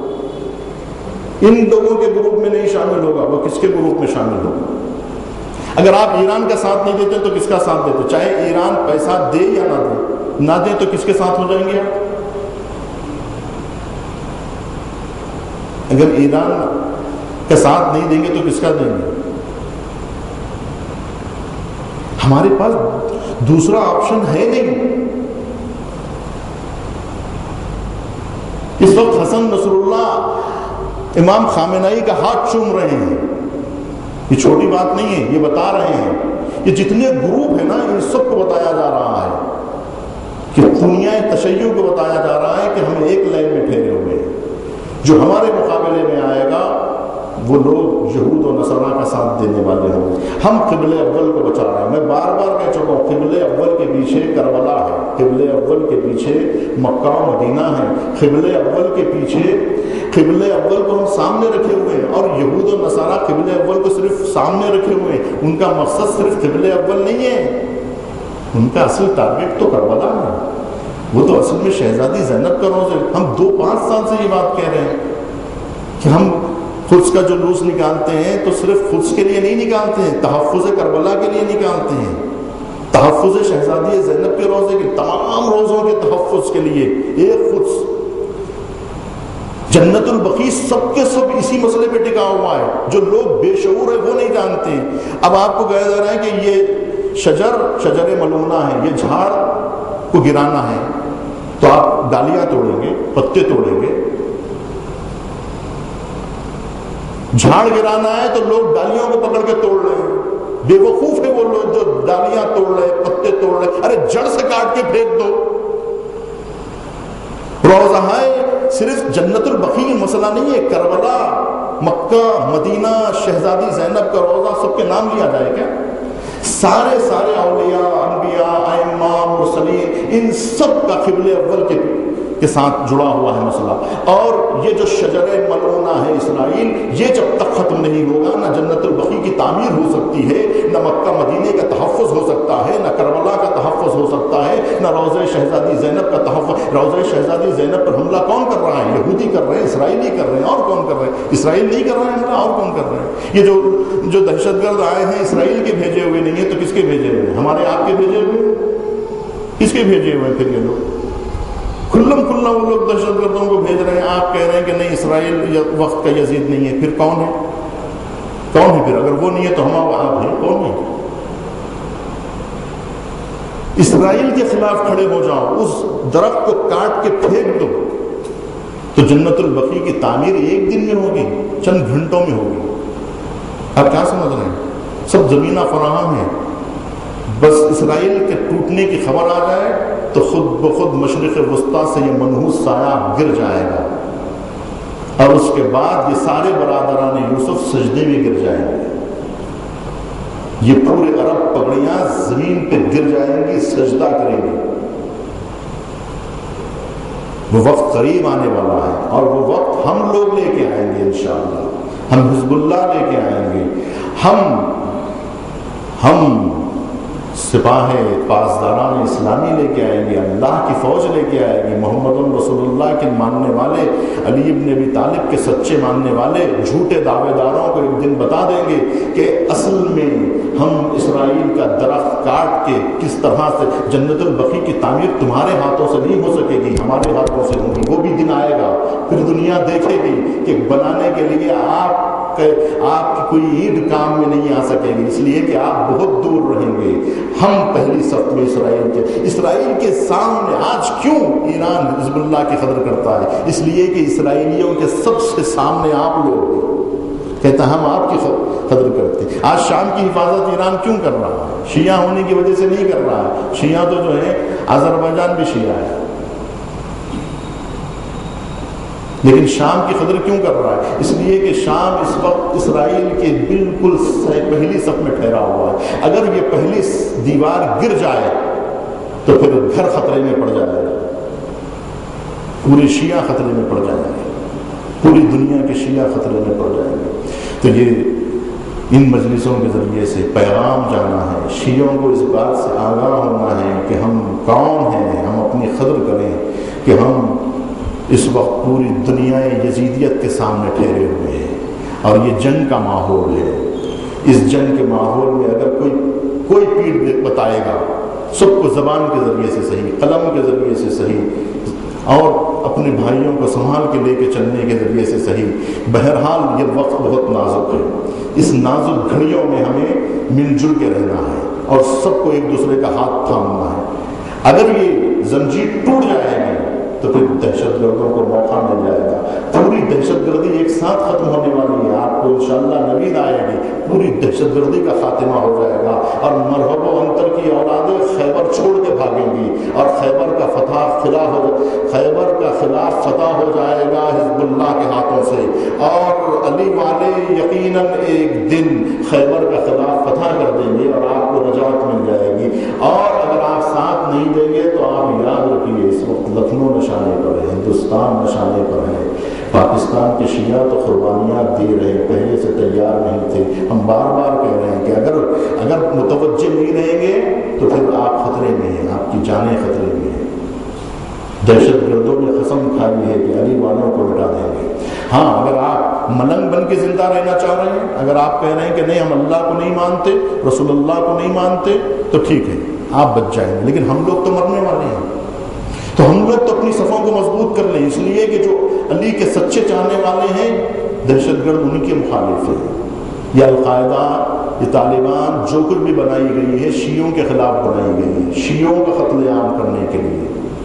ان لوگوں کے گروپ میں نہیں شامل ہوگا، وہ کس کے گروپ میں شامل ہوگا؟ اگر آپ ایران کا ساتھ نہیں دیتے تو کس کا ساتھ دیتے؟ چاہے ایران پیسہ دے یا نہ دے، نہ دے تو کس کے ساتھ ہو جائیں گے آپ؟ اگر ایران کا ساتھ نہیں دیں گے تو کس کا دیں گے؟ ہمارے پاس دوسرا آپشن ہے نہیں. اس وقت حسن نصر اللہ امام خامنہئی کا ہاتھ چوم رہے ہیں. یہ چھوٹی بات نہیں ہے، یہ بتا رہے ہیں. یہ جتنے گروپ ہیں نا ان سب کو بتایا جا رہا ہے کہ دنیا تشیع کو بتایا جا رہا ہے کہ ہم ایک لائن میں ٹھہرے ہوئے ہیں، جو ہمارے مقابلے میں آئے گا وہ لوگ یہود و نصارہ کا ساتھ دینے والے ہوں گے۔ ہم قبلہ اول کو بچا رہے ہیں، میں بار بار کہہ چکا ہوں، قبلہ اول کے پیچھے کربلا ہے، قبلہ اول کے پیچھے مکہ و مدینہ ہے، قبلہ اول کے پیچھے قبلہ اول کو ہم سامنے رکھے ہوئے ہیں، اور یہود و نصارہ قبلہ اول کو صرف سامنے رکھے ہوئے ہیں، ان کا مقصد صرف قبلہ اول نہیں ہے، ان کا اصل ٹارگیٹ تو کربلا ہے، وہ تو اصل میں شہزادی زینب کا روز ہے۔ ہم دو پانچ سال سے یہ بات کہہ رہے ہیں کہ ہم قدس کا جلوس نکالتے ہیں تو صرف قدس کے لیے نہیں نکالتے ہیں، تحفظ کربلا کے لیے نکالتے ہیں، تحفظ شہزادی زینب کے روزے کے تمام روزوں کے تحفظ کے لیے ایک قدس، جنت البقیع سب کے سب اسی مسئلے پہ ٹکا ہوا ہے، جو لوگ بے شعور ہیں وہ نہیں جانتے ہیں۔ اب آپ کو کہا جا رہا ہے کہ یہ شجر شجر ملونہ ہے، یہ جھاڑ کو گرانا ہے، تو آپ ڈالیاں توڑیں گے، پتے توڑیں گے، جھاڑ گرانا ہے تو لوگ ڈالیوں کو پکڑ کے توڑ رہے ہیں، بے وقوف ہے وہ لوگ جو ڈالیاں توڑ رہے ہیں، پتے توڑ رہے ہیں، ارے جڑ سے کاٹ کے پھینک دو۔ روزہ ہے صرف جنت البقیع مسئلہ نہیں ہے، کربلا، مکہ، مدینہ، شہزادی زینب کا روزہ، سب کے نام لیا جائے کیا؟ سارے سارے اولیاء، انبیاء، ائمہ، مرسلین، ان سب کا قبلہ اول کے کے ساتھ جڑا ہوا ہے مسئلہ۔ اور یہ جو شجر ملعونہ ہے اسرائیل، یہ جب تک ختم نہیں ہوگا نہ جنت البقیع کی تعمیر ہو سکتی ہے، نہ مکہ مدینے کا تحفظ ہو سکتا ہے، نہ کربلا کا تحفظ ہو سکتا ہے، نہ روضہ شہزادی زینب کا تحفظ۔ روضہ شہزادی زینب پر حملہ کون کر رہا ہے؟ یہودی کر رہے ہیں، اسرائیلی کر رہے ہیں، اور کون کر رہے ہیں؟ اسرائیل نہیں کر رہے ہیں حملہ، اور کون کر رہے ہیں؟ یہ جو جو دہشت گرد آئے ہیں اسرائیل کے بھیجے ہوئے نہیں ہیں تو کس کے بھیجے ہوئے ہیں؟ ہمارے آپ کے بھیجے ہوئے؟ کس کے بھیجے ہوئے ہیں پھر یہ لوگ؟ کھلم کھلا وہ لوگ دہشت گردوں کو بھیج رہے ہیں، آپ کہہ رہے ہیں کہ نہیں اسرائیل وقت کا یزید نہیں ہے، پھر کون ہے؟ کون ہے پھر؟ اگر وہ نہیں ہے تو ہم آپ ہیں، کون ہے؟ اسرائیل کے خلاف کھڑے ہو جاؤ، اس درخت کو کاٹ کے پھینک دو تو جنت البقیع کی تعمیر ایک دن میں ہوگی، چند گھنٹوں میں ہوگی۔ آپ کیا سمجھ رہے ہیں؟ سب زمینہ فراہم ہے، بس اسرائیل کے ٹوٹنے کی خبر آ جائے تو خود بخود مشرق وسطیٰ سے یہ منحوس سایہ گر جائے گا، اور اس کے بعد یہ سارے برادران یوسف سجدے میں گر جائیں گے، یہ پورے عرب پگڑیاں زمین پہ گر جائیں گی، سجدہ کریں گی۔ وہ وقت قریب آنے والا ہے، اور وہ وقت ہم لوگ لے کے آئیں گے انشاءاللہ، ہم حزب اللہ لے کے آئیں گے، ہم ہم سپاہ پاسداران اسلامی لے کے آئیں گے، اللہ کی فوج لے کے آئے گی، محمد رسول اللہ کے ماننے والے، علی ابن ابی طالب کے سچے ماننے والے جھوٹے دعوے داروں کو ایک دن بتا دیں گے کہ اصل میں ہم اسرائیل کا درخت کاٹ کے کس طرح سے جنت البقیع کی تعمیر تمہارے ہاتھوں سے نہیں ہو سکے گی، ہمارے ہاتھوں سے ہوگی۔ وہ بھی دن آئے گا، پھر دنیا دیکھے گی کہ بنانے کے لیے آپ آپ کی کوئی عید کام میں نہیں آ سکے گی، اس لیے کہ آپ بہت دور رہیں گے۔ ہم پہلی صف میں اسرائیل کے اسرائیل کے سامنے آج کیوں ایران حزب اللہ کی قدر کرتا ہے؟ اس لیے کہ اسرائیلیوں کے سب سے سامنے آپ لوگ کہتا ہم آپ کی قدر کرتے ہیں۔ آج شام کی حفاظت ایران کیوں کر رہا ہے؟ شیعہ ہونے کی وجہ سے نہیں کر رہا ہے، شیعہ تو جو ہے آذربائیجان بھی شیعہ ہے، لیکن شام کی قدر کیوں کر رہا ہے؟ اس لیے کہ شام اس وقت اسرائیل کے بالکل پہلی صف میں ٹھہرا ہوا ہے۔ اگر یہ پہلی دیوار گر جائے تو پھر گھر خطرے میں پڑ جائے گا، پورے شیعہ خطرے میں پڑ جائیں گے، پوری دنیا کے شیعہ خطرے میں پڑ جائیں گے۔ تو یہ ان مجلسوں کے ذریعے سے پیغام جانا ہے، شیعوں کو اس بات سے آگاہ ہونا ہے کہ ہم کون ہیں، ہم اپنی قدر کریں کہ ہم اس وقت پوری دنیا یزیدیت کے سامنے ٹھہرے ہوئے ہیں، اور یہ جنگ کا ماحول ہے۔ اس جنگ کے ماحول میں اگر کوئی کوئی پیڑ بتائے گا، سب کو زبان کے ذریعے سے صحیح، قلم کے ذریعے سے صحیح، اور اپنے بھائیوں کو سنبھال کے لے کے چلنے کے ذریعے سے صحیح۔ بہرحال یہ وقت بہت نازک ہے، اس نازک گھڑیوں میں ہمیں مل جل کے رہنا ہے اور سب کو ایک دوسرے کا ہاتھ تھامنا ہے۔ اگر یہ زنجیر ٹوٹ جائے گی تو پھر دہشت گردوں کو موقع مل جائے گا. پوری دہشت گردی ایک ساتھ ختم ہونے والی ہے. آپ کو انشاءاللہ نوید آئے گی, پوری دہشت گردی کا خاتمہ ہو جائے گا, اور مرحب و انتر کی اولادیں خیبر چھوڑ کے بھاگیں گی, اور خیبر کا فتح خلا ہو خیبر کا خلاف فتح ہو جائے گا حزب اللہ کے ہاتھوں سے, اور علی والے یقیناً ایک دن خیبر کا خلاف فتح کر دیں گے اور آپ کو نجات مل جائے گی. اور اگر آپ ساتھ نہیں دیں گے تو آپ یاد رکھیے اس وقت لکھنؤ نشانے پر ہے, ہندوستان نشانے پر ہے. پاکستان کے شیعہ تو قربانیات دے رہے ہیں, پہلے سے تیار نہیں تھے. ہم بار بار کہہ رہے ہیں کہ اگر اگر متوجہ نہیں رہیں گے تو پھر آپ خطرے میں ہیں, آپ کی جانیں خطرے میں ہیں. دہشت گردوں نے قسم کھائی ہے کہ علی والوں کو مٹا دیں گے. ہاں اگر آپ ملنگ بن کے زندہ رہنا چاہ رہے ہیں, اگر آپ کہہ رہے ہیں کہ نہیں ہم اللہ کو نہیں مانتے, رسول اللہ کو نہیں مانتے, تو ٹھیک ہے آپ بچ جائیں گے. لیکن ہم لوگ تو مرنے والے ہیں, تو ہم لوگ تو اپنی صفوں کو مضبوط کر لیں. اس لیے کہ جو علی کے سچے چاہنے والے ہیں دہشت گرد ان کے مخالف ہیں. یہ القاعدہ, یہ طالبان جو کچھ بھی بنائی گئی ہے شیعوں کے خلاف بنائی گئی ہے, شیعوں کا قتل عام کرنے کے لیے.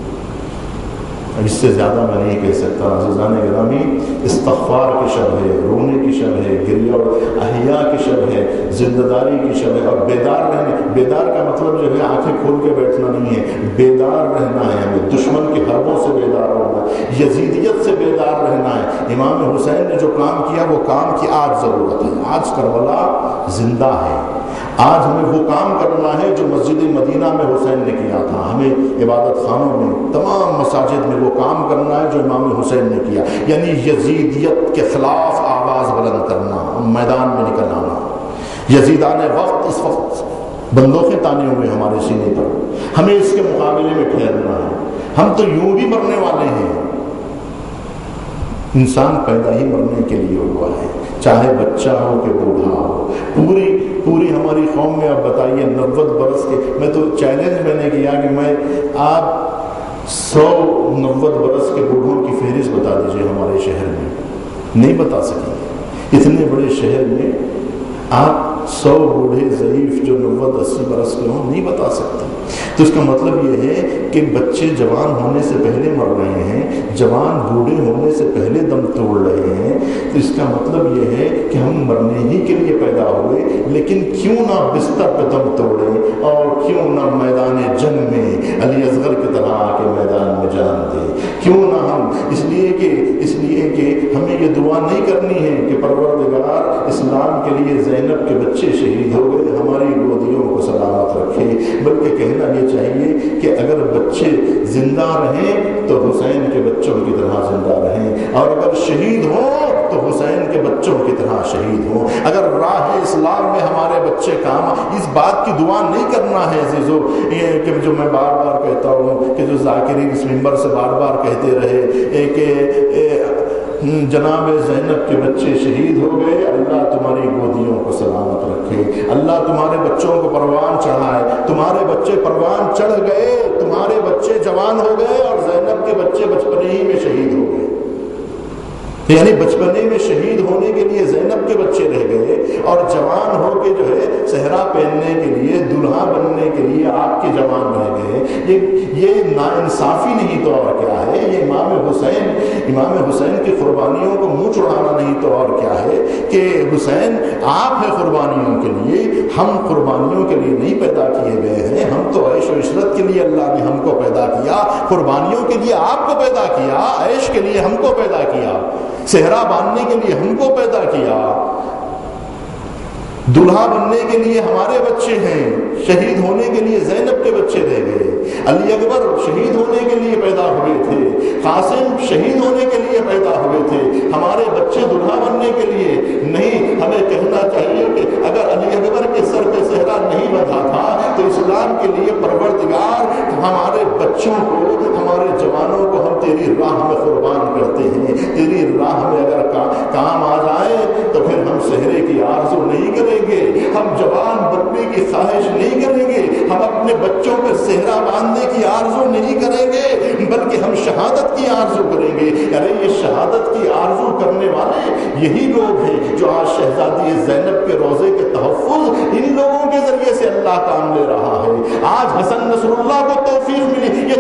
اس سے زیادہ میں نہیں کہہ سکتا. عزیزان گرامی, استغفار کی شب ہے, رونے کی شب ہے, گریہ اور احیاء کی شب ہے, زندہ داری کی شب ہے, اور بیدار رہنے. بیدار کا مطلب جو ہے آنکھیں کھول کے بیٹھنا نہیں ہے, بیدار رہنا ہے ہمیں. دشمن کی حربوں سے بیدار ہونا ہے, یزیدیت سے بیدار رہنا ہے. امام حسین نے جو کام کیا وہ کام کی آج ضرورت ہے. آج کربلا زندہ ہے. آج ہمیں وہ کام کرنا ہے جو مسجد مدینہ میں حسین نے کیا تھا. ہمیں عبادت خانوں میں, تمام مساجد میں وہ کام کرنا ہے جو امام حسین نے کیا, یعنی یزیدیت کے خلاف آواز بلند کرنا, میدان میں نکل آنا. یزیدان وقت اس وقت بندوقیں تانے ہوئے ہمارے سینے پر, ہمیں اس کے مقابلے میں ٹھہرنا ہے. ہم تو یوں بھی مرنے والے ہیں. انسان پیدا ہی مرنے کے لیے ہوا ہے, چاہے بچہ ہو کہ بوڑھا ہو. پوری پوری ہماری قوم میں اب بتائیے نوے برس کے, میں تو چیلنج میں نے کیا کہ میں آپ سو نوے برس کے بوڑھوں کی فہرست بتا دیجئے ہمارے شہر میں. نہیں بتا سکیں گے. اتنے بڑے شہر میں آپ سو بوڑھے ضعیف جو نوے اسی برس کے ہوں نہیں بتا سکتے. تو اس کا مطلب یہ ہے کہ بچے جوان ہونے سے پہلے مر رہے ہیں, جوان بوڑھے ہونے سے پہلے دم توڑ رہے ہیں. تو اس کا مطلب یہ ہے کہ ہم مرنے ہی کے لیے پیدا ہوئے, لیکن کیوں نہ بستر پہ دم توڑیں, اور کیوں نہ میدان جنگ میں علی اصغر کی طرح آ کے میدان میں جان دیں. کیوں نہ ہم اس لیے کہ اس لیے کہ ہمیں یہ دعا نہیں کرنی ہے کہ پروردگار اسلام کے لیے زینب کے بچے شہید ہو گئے, ہماری گودیوں کو سلامت رکھے, بلکہ کہنا یہ چاہیے کہ اگر بچے زندہ رہیں تو حسین کے بچوں کی طرح زندہ رہیں, اور اگر شہید ہوں تو حسین کے بچوں کی طرح شہید ہوں. اگر راہ اسلام میں ہمارے بچے کام, اس بات کی دعا نہیں کرنا ہے عزیزو یہ کہ جو میں بار بار کہتا ہوں کہ جو ذاکرین اس منبر سے بار بار کہتے رہے کہ جناب زینب کے بچے شہید ہو گئے, اللہ تمہاری گودیوں کو سلامت رکھے, اللہ تمہارے بچوں کو پروان چڑھائے. تمہارے بچے پروان چڑھ گئے, تمہارے بچے جوان ہو گئے, اور زینب کے بچے بچپنے ہی میں شہید ہو گئے. یعنی بچپنے میں شہید ہونے کے لیے زینب کے بچے رہ گئے, اور جوان ہو کے جو ہے صحرا پہننے کے لیے, دلہا بننے کے لیے آپ کے جوان رہ گئے. یہ یہ ناانصافی نہیں تو اور کیا ہے. یہ امام حسین امام حسین کی قربانیوں کو منہ چڑھانا نہیں تو اور کیا ہے کہ حسین آپ ہیں قربانیوں کے لیے, ہم قربانیوں کے لیے نہیں پیدا کیے گئے ہیں. ہم تو عیش و عشرت کے لیے اللہ نے ہم کو پیدا کیا, قربانیوں کے لیے آپ کو پیدا کیا, عیش کے لیے ہم کو پیدا کیا, صحرا باندھنے کے لیے ہم کو پیدا کیا, دلہا بننے کے لیے ہمارے بچے ہیں, شہید ہونے کے لیے زینب کے بچے رہ گئے. علی اکبر شہید ہونے کے لیے پیدا ہوئے تھے, قاسم شہید ہونے کے لیے پیدا ہوئے تھے, ہمارے بچے دلہا بننے کے لیے نہیں. ہمیں کہنا چاہیے کہ اگر علی اکبر کے سر پہ صحرا نہیں بندھا تھا تو اسلام کے لیے پروردگار ہمارے بچوں کو, ہمارے جوانوں کو ہم تیری راہ میں قربان کرتے ہیں. تیری راہ میں اگر کام آ جائے تو پھر ہم صحرے کی آرزو نہیں کریں گے, ہم جوان بننے کی خواہش نہیں کریں گے, ہم اپنے بچوں پہ صحرا باندھنے کی آرزو نہیں کریں گے, بلکہ ہم شہادت کی آرزو کریں گے. ارے یہ شہادت کی آرزو کرنے والے یہی لوگ ہیں جو آج شہزادی زینب کے روزے کے تحفظ ان لوگوں کے ذریعے سے اللہ کام لے رہا ہے. آج حسن نصر اللہ کو توفیق ملی, یہ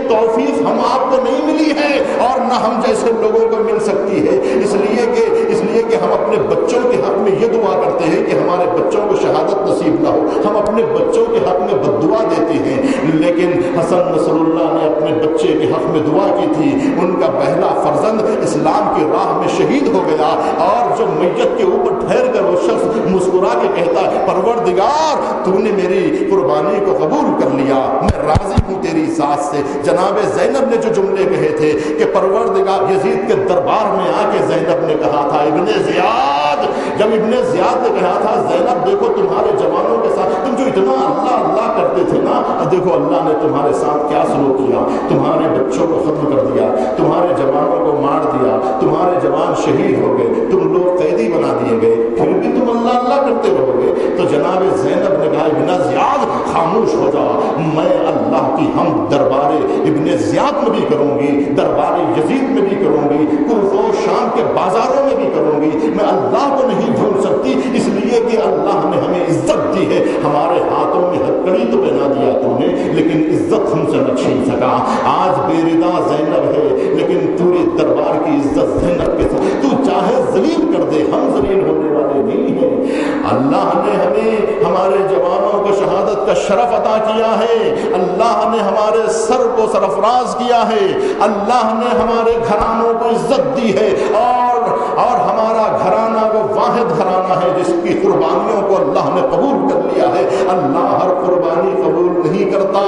توفیق ہم آپ کو نہیں ملی ہے اور نہ ہم جیسے لوگوں کو مل سکتی ہے، اس لیے کہ اس لیے کہ ہم اپنے بچوں کے حق میں یہ دعا کرتے ہیں کہ ہمارے بچوں کو شہادت نصیب نہ ہو، ہم اپنے بچوں کے حق میں بد دعا دیتے ہیں۔ لیکن حسن نصر اللہ نے اپنے بچے کے حق میں دعا کی تھی، ان کا پہلا فرزند اسلام کی راہ میں شہید ہو گیا، اور جو میت کے اوپر ٹھہر کر وہ شخص مسکرا کے کہتا ہے پروردگار تو نے میری قربانی کو قبول کر لیا، میں راضی ہوں تیری ذات سے۔ جناب زینب نے جو جملے کہے تھے کہ پروردگار، یزید کے دربار میں آ کے زینب نے کہا تھا، ابن زیاد، جب ابن زیاد نے کہا تھا زینب دیکھو تمہارے جوانوں کے ساتھ تم جو اتنا اللہ اللہ کرتے تھے نا، دیکھو اللہ نے تمہارے ساتھ کیا سلوک کیا، تمہارے بچوں کو ختم کر دیا، تمہارے جوانوں کو مار دیا، تمہارے جوان شہید ہو گئے، تم لوگ قیدی بنا دیے گئے، پھر بھی تم اللہ اللہ کرتے رہو گے۔ تو جناب زینب نے کہا ابن زیاد خاموش ہو جا، میں اللہ کی ہم دربار ابن زیاد میں بھی کروں گی، دربار یزید میں بھی کروں گی، کوفہ و شام کے بازاروں میں بھی کروں گی، میں اللہ کو نہیں بھول سکتی، اس لیے کہ اللہ نے ہمیں عزت دی ہے، ہمارے ہاتھوں میں ہتھکڑی تو پہنا دیا تو نے، لیکن عزت ہم سے نہ چھین سکا۔ آج بے ردا زینب ہے لیکن پورے دربار کی عزت زینب کے ساتھ، تو چاہے ذلیل کر دے، ہم ذلیل ہونے والے نہیں ہیں۔ اللہ نے ہمیں ہمارے جوانوں کو شہادت کا شرف عطا کیا ہے، اللہ نے ہمارے سر کو سرفراز کیا ہے، اللہ نے ہمارے گھرانوں کو عزت دی ہے، اور اور ہمارا گھرانہ وہ واحد گھرانہ ہے جس کی قربانیوں کو اللہ نے قبول کر لیا ہے۔ اللہ ہر قربانی قبول نہیں کرتا،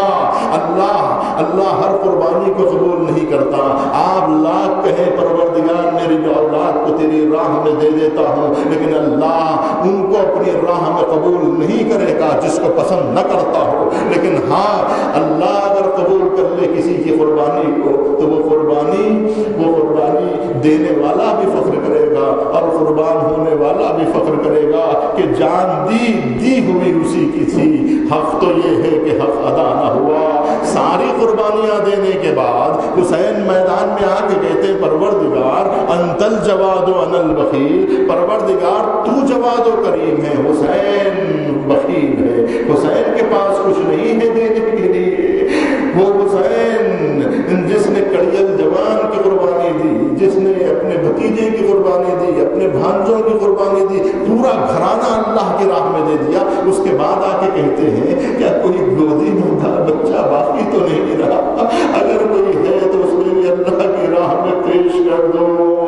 اللہ اللہ ہر قربانی کو قبول نہیں کرتا۔ آپ لاکھ کہیں پروردگار میری اولاد کو تیری راہ میں دے دیتا ہوں، لیکن اللہ ان کو اپنی راہ میں قبول نہیں کرے گا جس کو پسند نہ کرتا ہو۔ لیکن ہاں اللہ اگر قبول کر لے کسی کی قربانی کو تو وہ قربانی وہ قربانی دینے والا بھی فخر کرے گا اور قربان ہونے والا بھی فخر کرے گا کہ جان دی دی ہوئی اسی کی تھی، حق تو یہ ہے کہ حق ادا نہ ہوا۔ ساری قربانیاں دینے کے بعد حسین میدان میں آ کے کہتے پروردگار انت الجواد و انا البخیل، پروردگار تو جواد و کریم ہے، حسین بخیل ہے، حسین کے پاس کچھ نہیں ہے دینے کے لیے۔ وہ حسین جس نے کڑیل جوان کی قربانی دی، جس نے اپنے بھتیجے کی قربانی دی، اپنے بھانجوں کی قربانی دی، پورا گھرانہ اللہ کی راہ میں دے دیا، اس کے بعد آ کے کہتے ہیں کیا کوئی گودی میں بچہ باقی تو نہیں رہا؟ اگر کوئی ہے تو اس میں بھی اللہ کی راہ میں پیش کر دو۔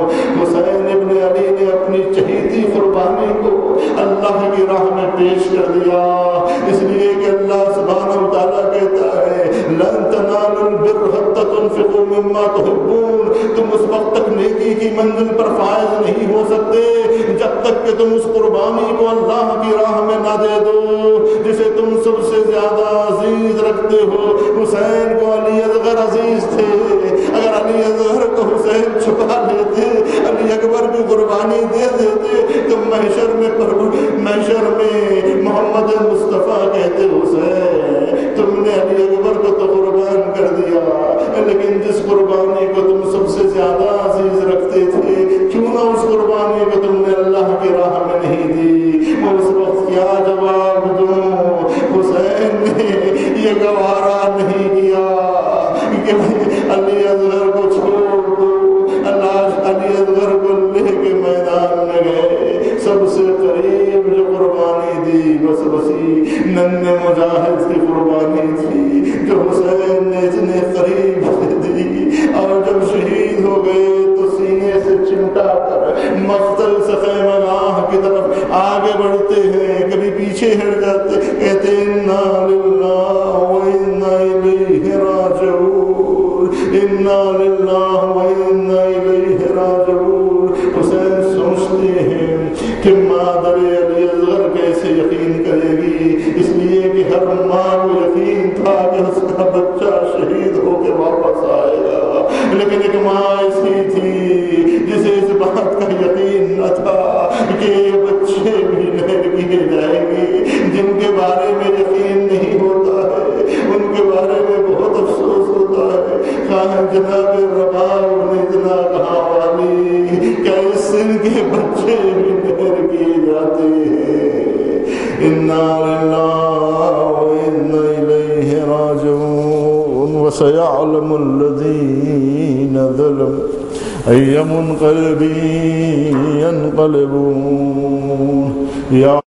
حسین ابن علی نے اپنی چہیتی قربانی کو اللہ کی راہ میں پیش کر دیا، اس لیے کہ اللہ سبحانہ و تعالیٰ کہتا ہے لن تنالوا البر حتى تنفقوا مما تحبون، تم اس وقت تک نیکی کی منزل پر فائز نہیں ہو سکتے جب تک کہ تم اس قربانی کو اللہ کی راہ میں نہ دے دو جسے تم سب سے زیادہ عزیز رکھتے ہو۔ حسین کو علی اصغر عزیز تھے، اگر علی اصغر کو حسین چھپا لیتے، علی اکبر کی قربانی دے دیتے تو محشر میں محشر میں محمد مصطفیٰ کہتے حسین تم نے علی اکبر کو تو قربان کر دیا، لیکن جس قربانی کو تم سب سے زیادہ عزیز رکھتے تھے کیوں نہ اس قربانی کو تم نے اللہ کی راہ میں نہیں دی؟ میں اس وقت کیا جواب دوں؟ حسین نے یہ گوارا نہیں کیا کہ علی اصغر کو چھوڑ دو، اللہ علی اصغر کو لے کے میدان میں گئے، سب سے قریب جو قربانی دی بس وسی ننھے مجاہد کی قربانی تھی جو حسین نے اتنے قریب سے دی، اور جب شہید ہو گئے تو سینے سے چمٹا کر مقتل سے خیمہ گاہ کی طرف آگے بڑھتے ہیں، کبھی پیچھے ہٹ جاتے، کہتے انا للہ و انا الیہ راجعون، انا للہ و انا الیہ راجعون۔ حسین سوچتے ہیں کہ مادر علی اصغر کیسے یقین کرے گی، اس لیے کہ ہر ماں کو یقین تھا کہ اس کا بچہ شہید ہو کے واپس آئے گا، لیکن ایک ماں ایسی تھی جسے اس بات کا یقین نہ تھا کہ یہ بچے بھی لہر کیے جائیں گے، جن کے بارے میں یقین نہیں ہوتا ہے ان کے بارے میں بہت افسوس ہوتا ہے۔ خواہ جناب رباب نے اتنا کہا والی کیا اس سن کے بچے بھی لہر کیے جاتے ہیں؟ انا للہ و انا الیہ راجعون۔ وسيعلم الذين ظلموا أي منقلب ينقلبون. یا